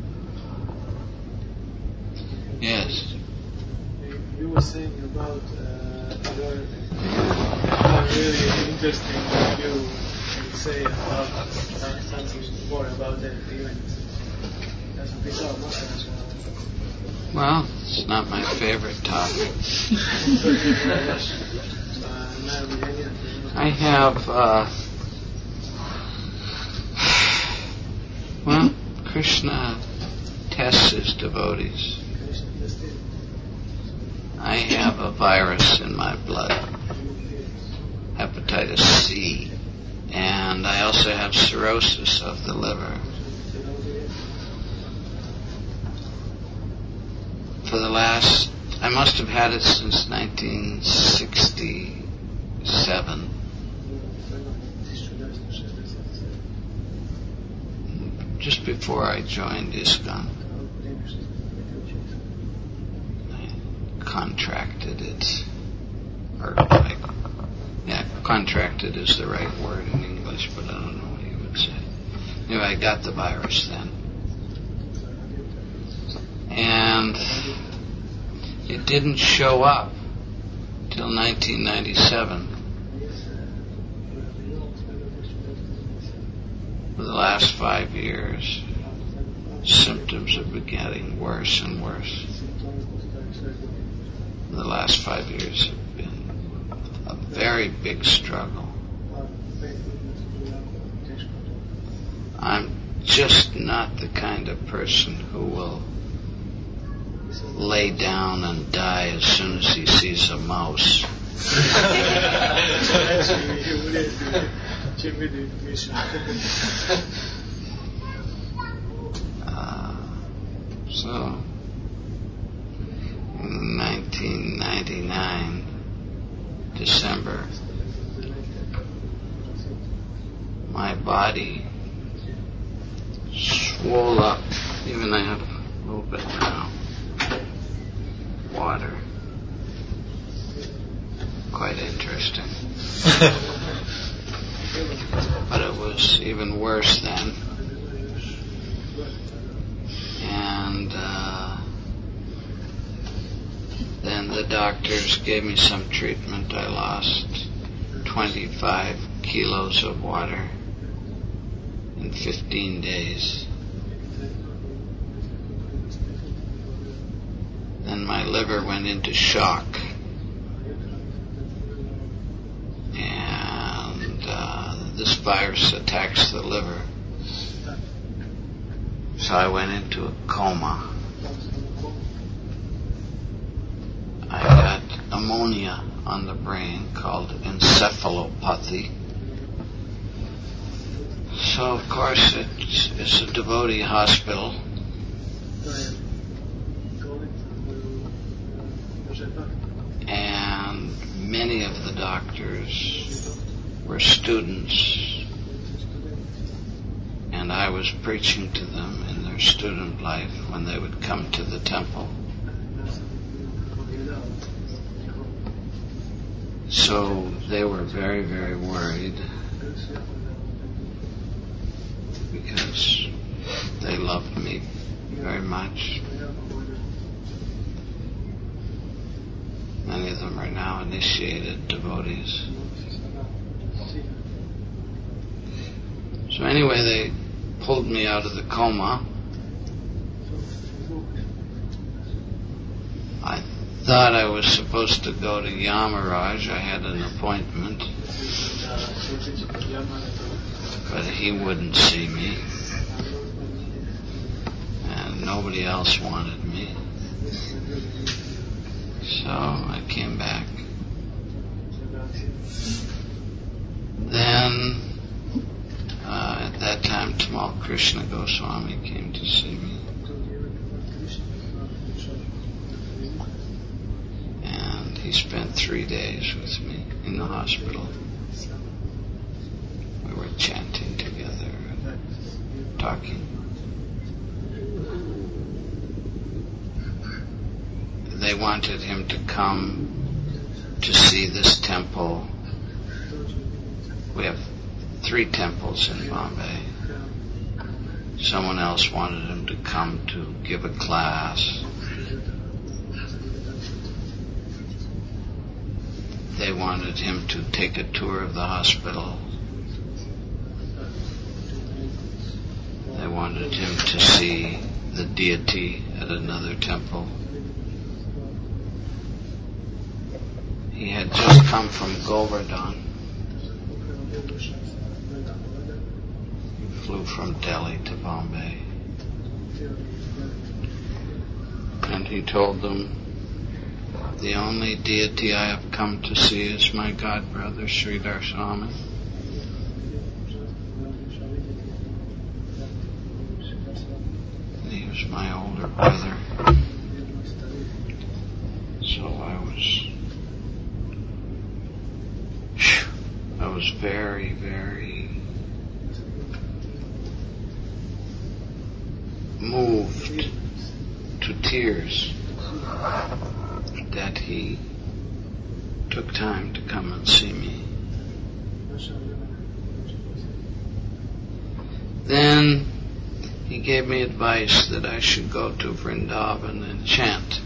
A: Yes.
D: You were saying about your really interesting view in say about something more about that event?
A: Well, it's not my favorite topic. I have, well, Krishna tests his devotees. I have a virus in my blood, hepatitis C, and I also have cirrhosis of the liver. For the last, I must have had it since 1967. Just before I joined ISKCON. I contracted it, contracted is the right word in English, but I don't know what you would say. Anyway, I got the virus then. And it didn't show up till 1997. For the last 5 years, symptoms have been getting worse and worse. The last 5 years have been a very big struggle. I'm just not the kind of person who will lay down and die as soon as he sees a mouse. So, in 1999, December, my body swole up. Even I have a little bit now. Water. Quite interesting. But it was even worse then. And then the doctors gave me some treatment. I lost 25 kilos of water in 15 days. Then my liver went into shock. And this virus attacks the liver. So I went into a coma. I got ammonia on the brain called encephalopathy. So of course it's a devotee hospital. And many of the doctors were students. And I was preaching to them in their student life when they would come to the temple. So they were very, very worried because they loved me very much. Many of them are now initiated devotees. So anyway, they pulled me out of the coma. I thought I was supposed to go to Yamaraj. I had an appointment. But he wouldn't see me. And nobody else wanted me. So I came back. Then, at that time, Tamal Krishna Goswami came to see me. And he spent 3 days with me in the hospital. We were chanting together and talking. They wanted him to come to see this temple. We have 3 temples in Bombay. Someone else wanted him to come to give a class. They wanted him to take a tour of the hospital. They wanted him to see the deity at another temple. He had just come from Govardhan. He flew from Delhi to Bombay. And he told them, the only deity I have come to see is my god brother Sridhar Swami. And he was my older brother. So I was very, very moved to tears that he took time to come and see me. Then he gave me advice that I should go to Vrindavan and chant.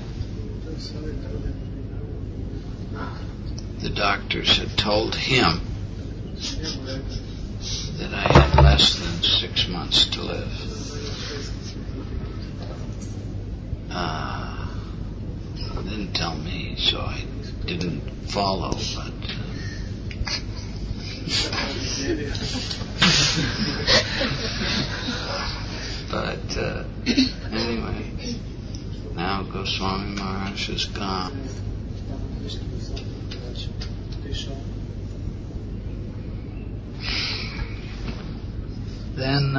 A: The doctors had told him that I had less than 6 months to live. They didn't tell me, so I didn't follow, but anyway, now Goswami Maharaj is gone. Then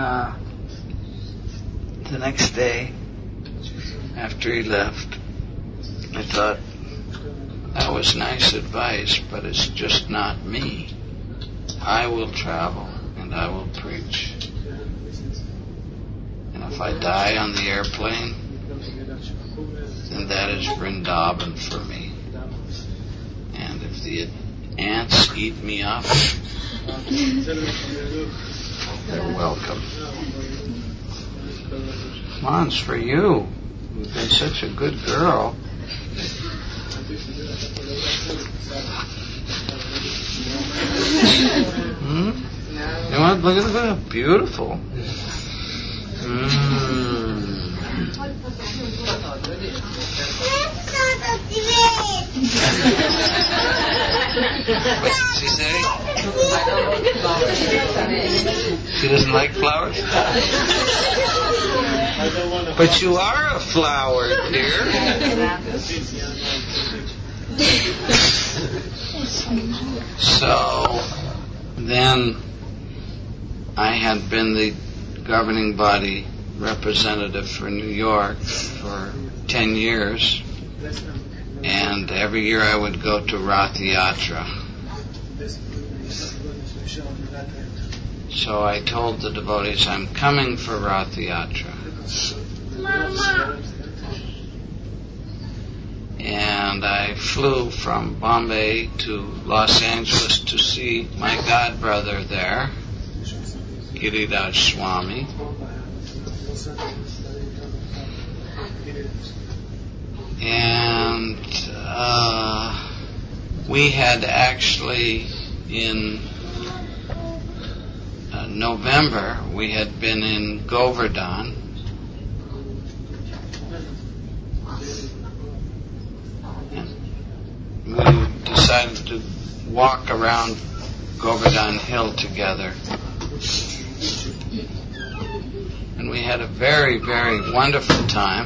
A: the next day, after he left, I thought, that was nice advice, but it's just not me. I will travel and I will preach. And if I die on the airplane, then that is Vrindavan for me. And if the ants eat me up, they're welcome. Come on, it's for you. You've been such a good girl. You want to look at that? Beautiful. What did she say? She doesn't like flowers? But you are a flower, dear. So then I had been the governing body representative for New York for 10 years, and every year I would go to Rath Yatra. So I told the devotees, I'm coming for Rath Yatra. Mama. And I flew from Bombay to Los Angeles to see my godbrother there, Giriraj Swami. And we had actually, in November, we had been in Govardhan. We decided to walk around Govardhan Hill together. And we had a very, very wonderful time.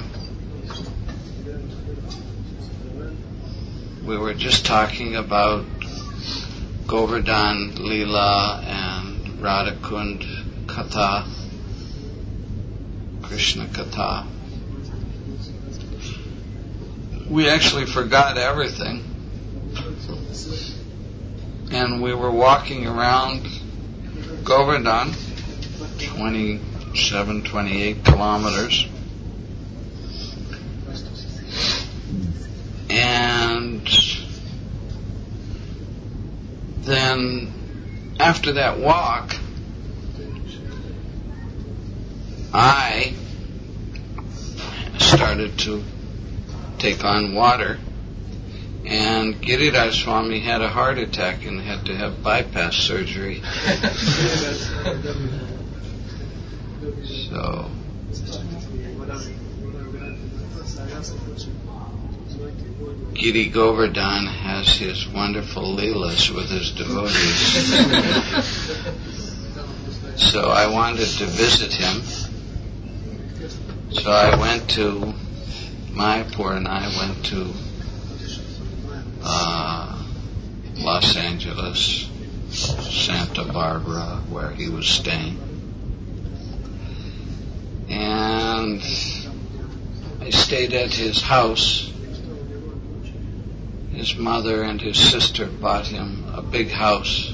A: We were just talking about Govardhan Leela and Radhakund Katha, Krishna Katha. We actually forgot everything. And we were walking around Govardhan, 27, 28 kilometers. And then after that walk, I started to take on water, and Giriraj Swami had a heart attack and had to have bypass surgery. So, Giri Govardhan has his wonderful leelas with his devotees. So I wanted to visit him. So I went to Mayapur and I went to Los Angeles, Santa Barbara, where he was staying. And I stayed at his house. His mother and his sister bought him a big house.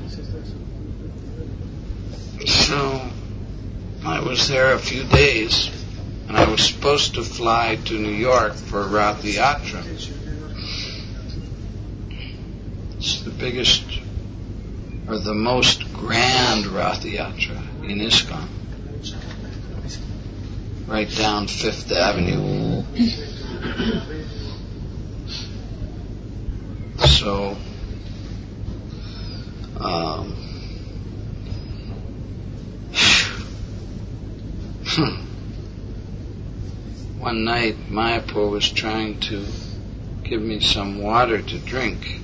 A: So I was there a few days, and I was supposed to fly to New York for Rath Yatra. It's the biggest or the most grand Rath Yatra in ISKCON. Right down Fifth Avenue. So, one night Mayapur was trying to give me some water to drink,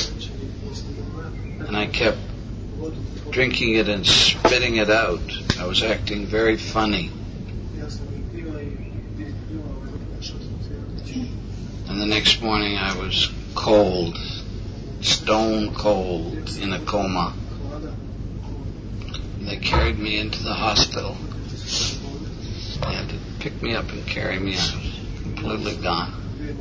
A: and I kept drinking it and spitting it out. I was acting very funny. And the next morning I was cold, stone cold, in a coma. They carried me into the hospital. They had to pick me up and carry me out. I was completely gone.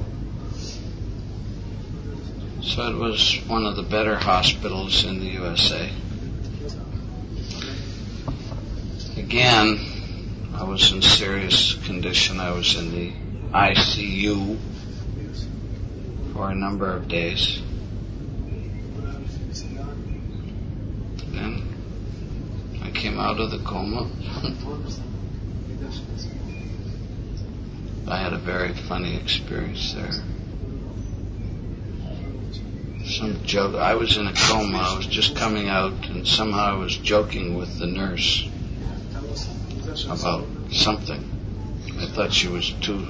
A: So it was one of the better hospitals in the USA. Again, I was in serious condition. I was in the ICU for a number of days. Then I came out of the coma. I had a very funny experience there. Some joke. I was in a coma. I was just coming out, and somehow I was joking with the nurse about something. I thought she was too,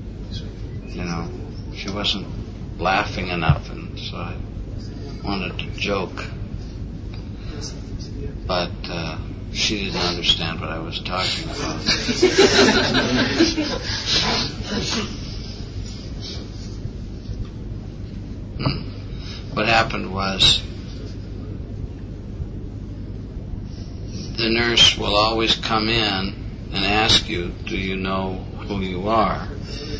A: she wasn't laughing enough, and so I wanted to joke. But she didn't understand what I was talking about. What happened was, the nurse will always come in and ask you, do you know who you are?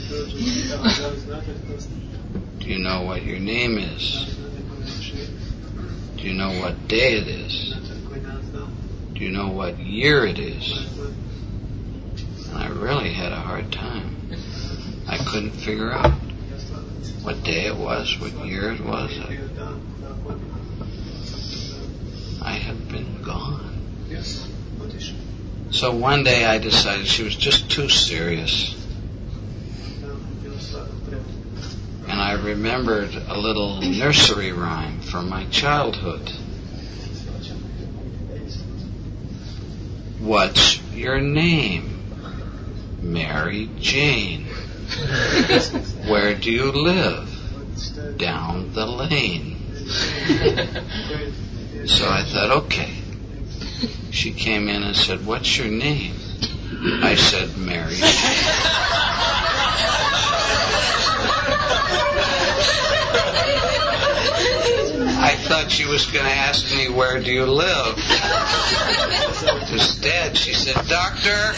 A: Do you know what your name is? Do you know what day it is? Do you know what year it is? And I really had a hard time. I couldn't figure out what day it was, what year it was. I had been gone. So one day I decided she was just too serious. And I remembered a little nursery rhyme from my childhood. What's your name? Mary Jane. Where do you live? Down the lane. So I thought, okay. She came in and said, what's your name? I said, Mary. I thought she was going to ask me, where do you live? Instead, she said, Doctor.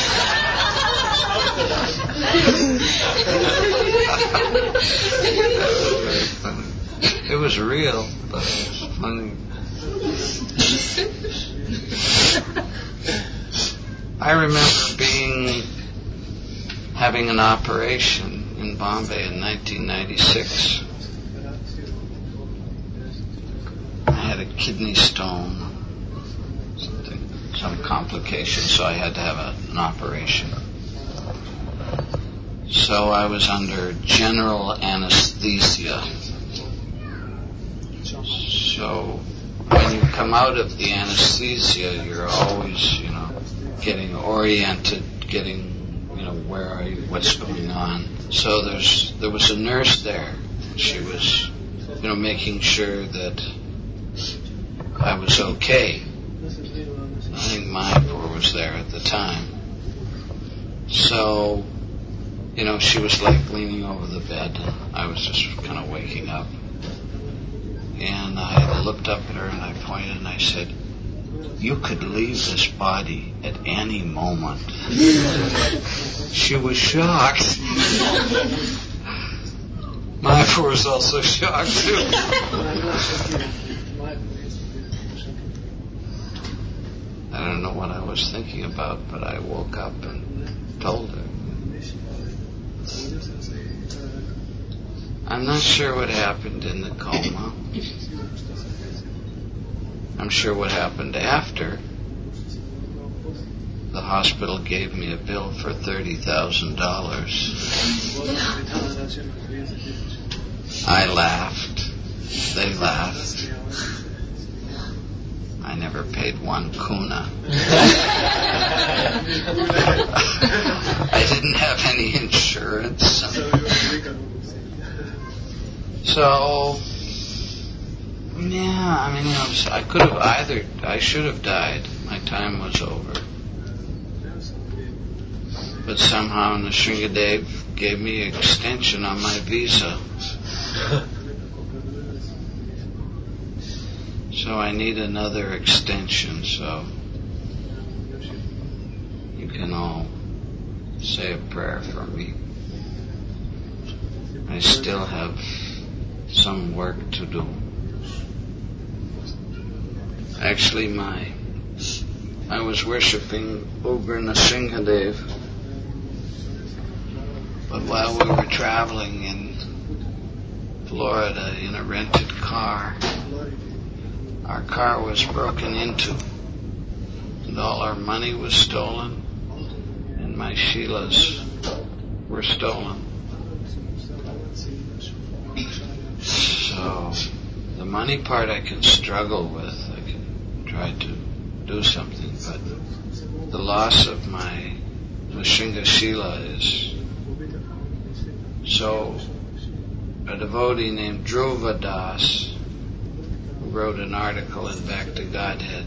A: It was real, but it was funny. I remember having an operation in Bombay in 1996. I had a kidney stone, some complication, so I had to have an operation. So I was under general anesthesia. So when you come out of the anesthesia, you're always, getting oriented, getting, where are you, what's going on. So there was a nurse there. She was, making sure that I was okay. I think Mayapur was there at the time. So, she was like leaning over the bed. I was just kind of waking up. And I looked up at her and I pointed and I said, "You could leave this body at any moment." She was shocked. Mayapur was also shocked too. I don't know what I was thinking about, but I woke up and told her. I'm not sure what happened in the coma. I'm sure what happened after. The hospital gave me a bill for $30,000. I laughed. They laughed. I never paid one kuna. I didn't have any insurance. So, I should have died. My time was over. But somehow Nrsingadev gave me an extension on my visa. So I need another extension, so you can all say a prayer for me. I still have some work to do. Actually, I was worshipping Ugra Nrsingadev, but while we were traveling in Florida in a rented car, our car was broken into, and all our money was stolen, and my Shilas were stolen. So, the money part I can struggle with. I can try to do something, but the loss of my Nrsinga Shila is... So, a devotee named Dhruva Das, who wrote an article in Back to Godhead,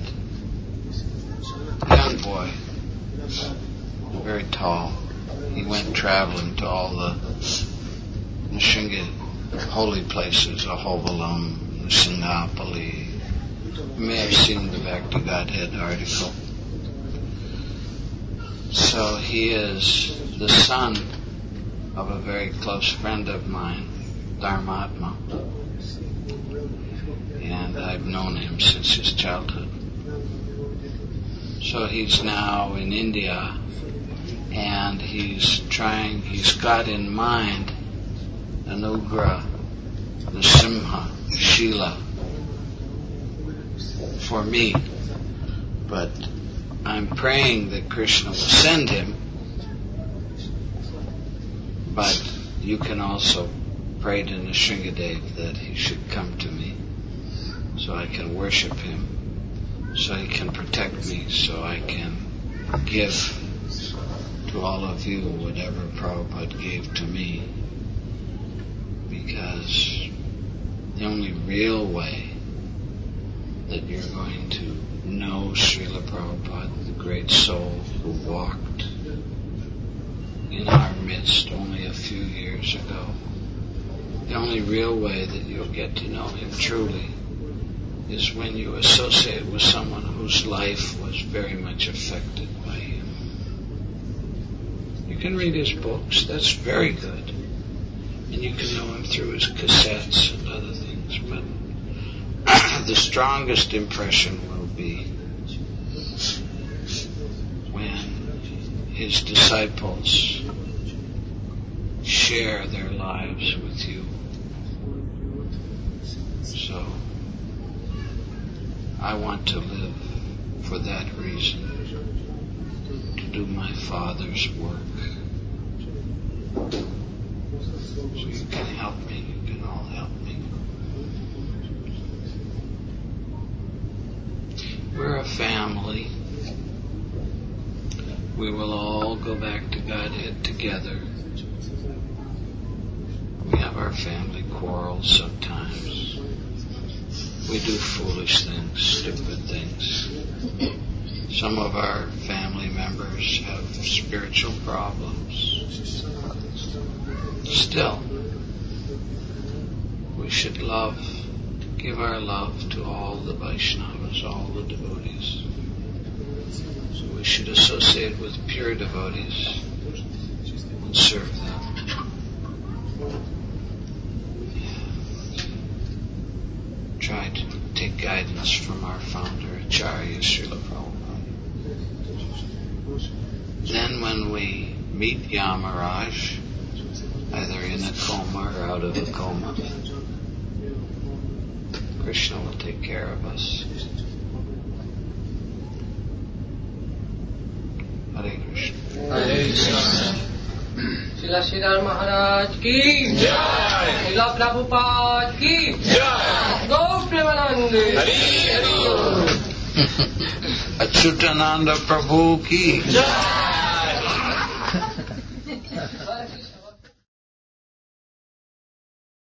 A: a young boy, very tall, he went traveling to all the Nrsinga holy places, Ahovalam, Singapali. You may have seen the Back to Godhead article. So he is the son of a very close friend of mine, Dharmatma. And I've known him since his childhood. So he's now in India, and he's got in mind an Ugra Nrsimha Shila for me. But I'm praying that Krishna will send him. But you can also pray to Nrsingadev that he should come to me so I can worship him, so he can protect me, so I can give to all of you whatever Prabhupada gave to me. Because the only real way that you're going to know Srila Prabhupada, the great soul who walked in our midst only a few years ago, the only real way that you'll get to know him truly is when you associate with someone whose life was very much affected by him. You can read his books, that's very good. And you can know him through his cassettes and other things, but the strongest impression will be when his disciples share their lives with you. So, I want to live for that reason, to do my Father's work. So you can help me, you can all help me. We're a family. we will all go back to Godhead together. We have our family quarrels sometimes. We do foolish things, stupid things. Some of our family members have spiritual problems. Still, we should give our love to all the Vaishnavas, all the devotees. So we should associate with pure devotees and serve them. Try to take guidance from our founder, Acharya Srila Prabhupada. Then when we meet Yamaraj, either in a coma or out of a coma, Krishna will take care of us. Hare Krishna.
C: Hare Krishna. Srila Sridhar Maharaj ki Jai. Srila Prabhupada ki Jai. Gaur Premanande.
B: Hari Hari.
A: Achyutananda Prabhu ki
B: Jai.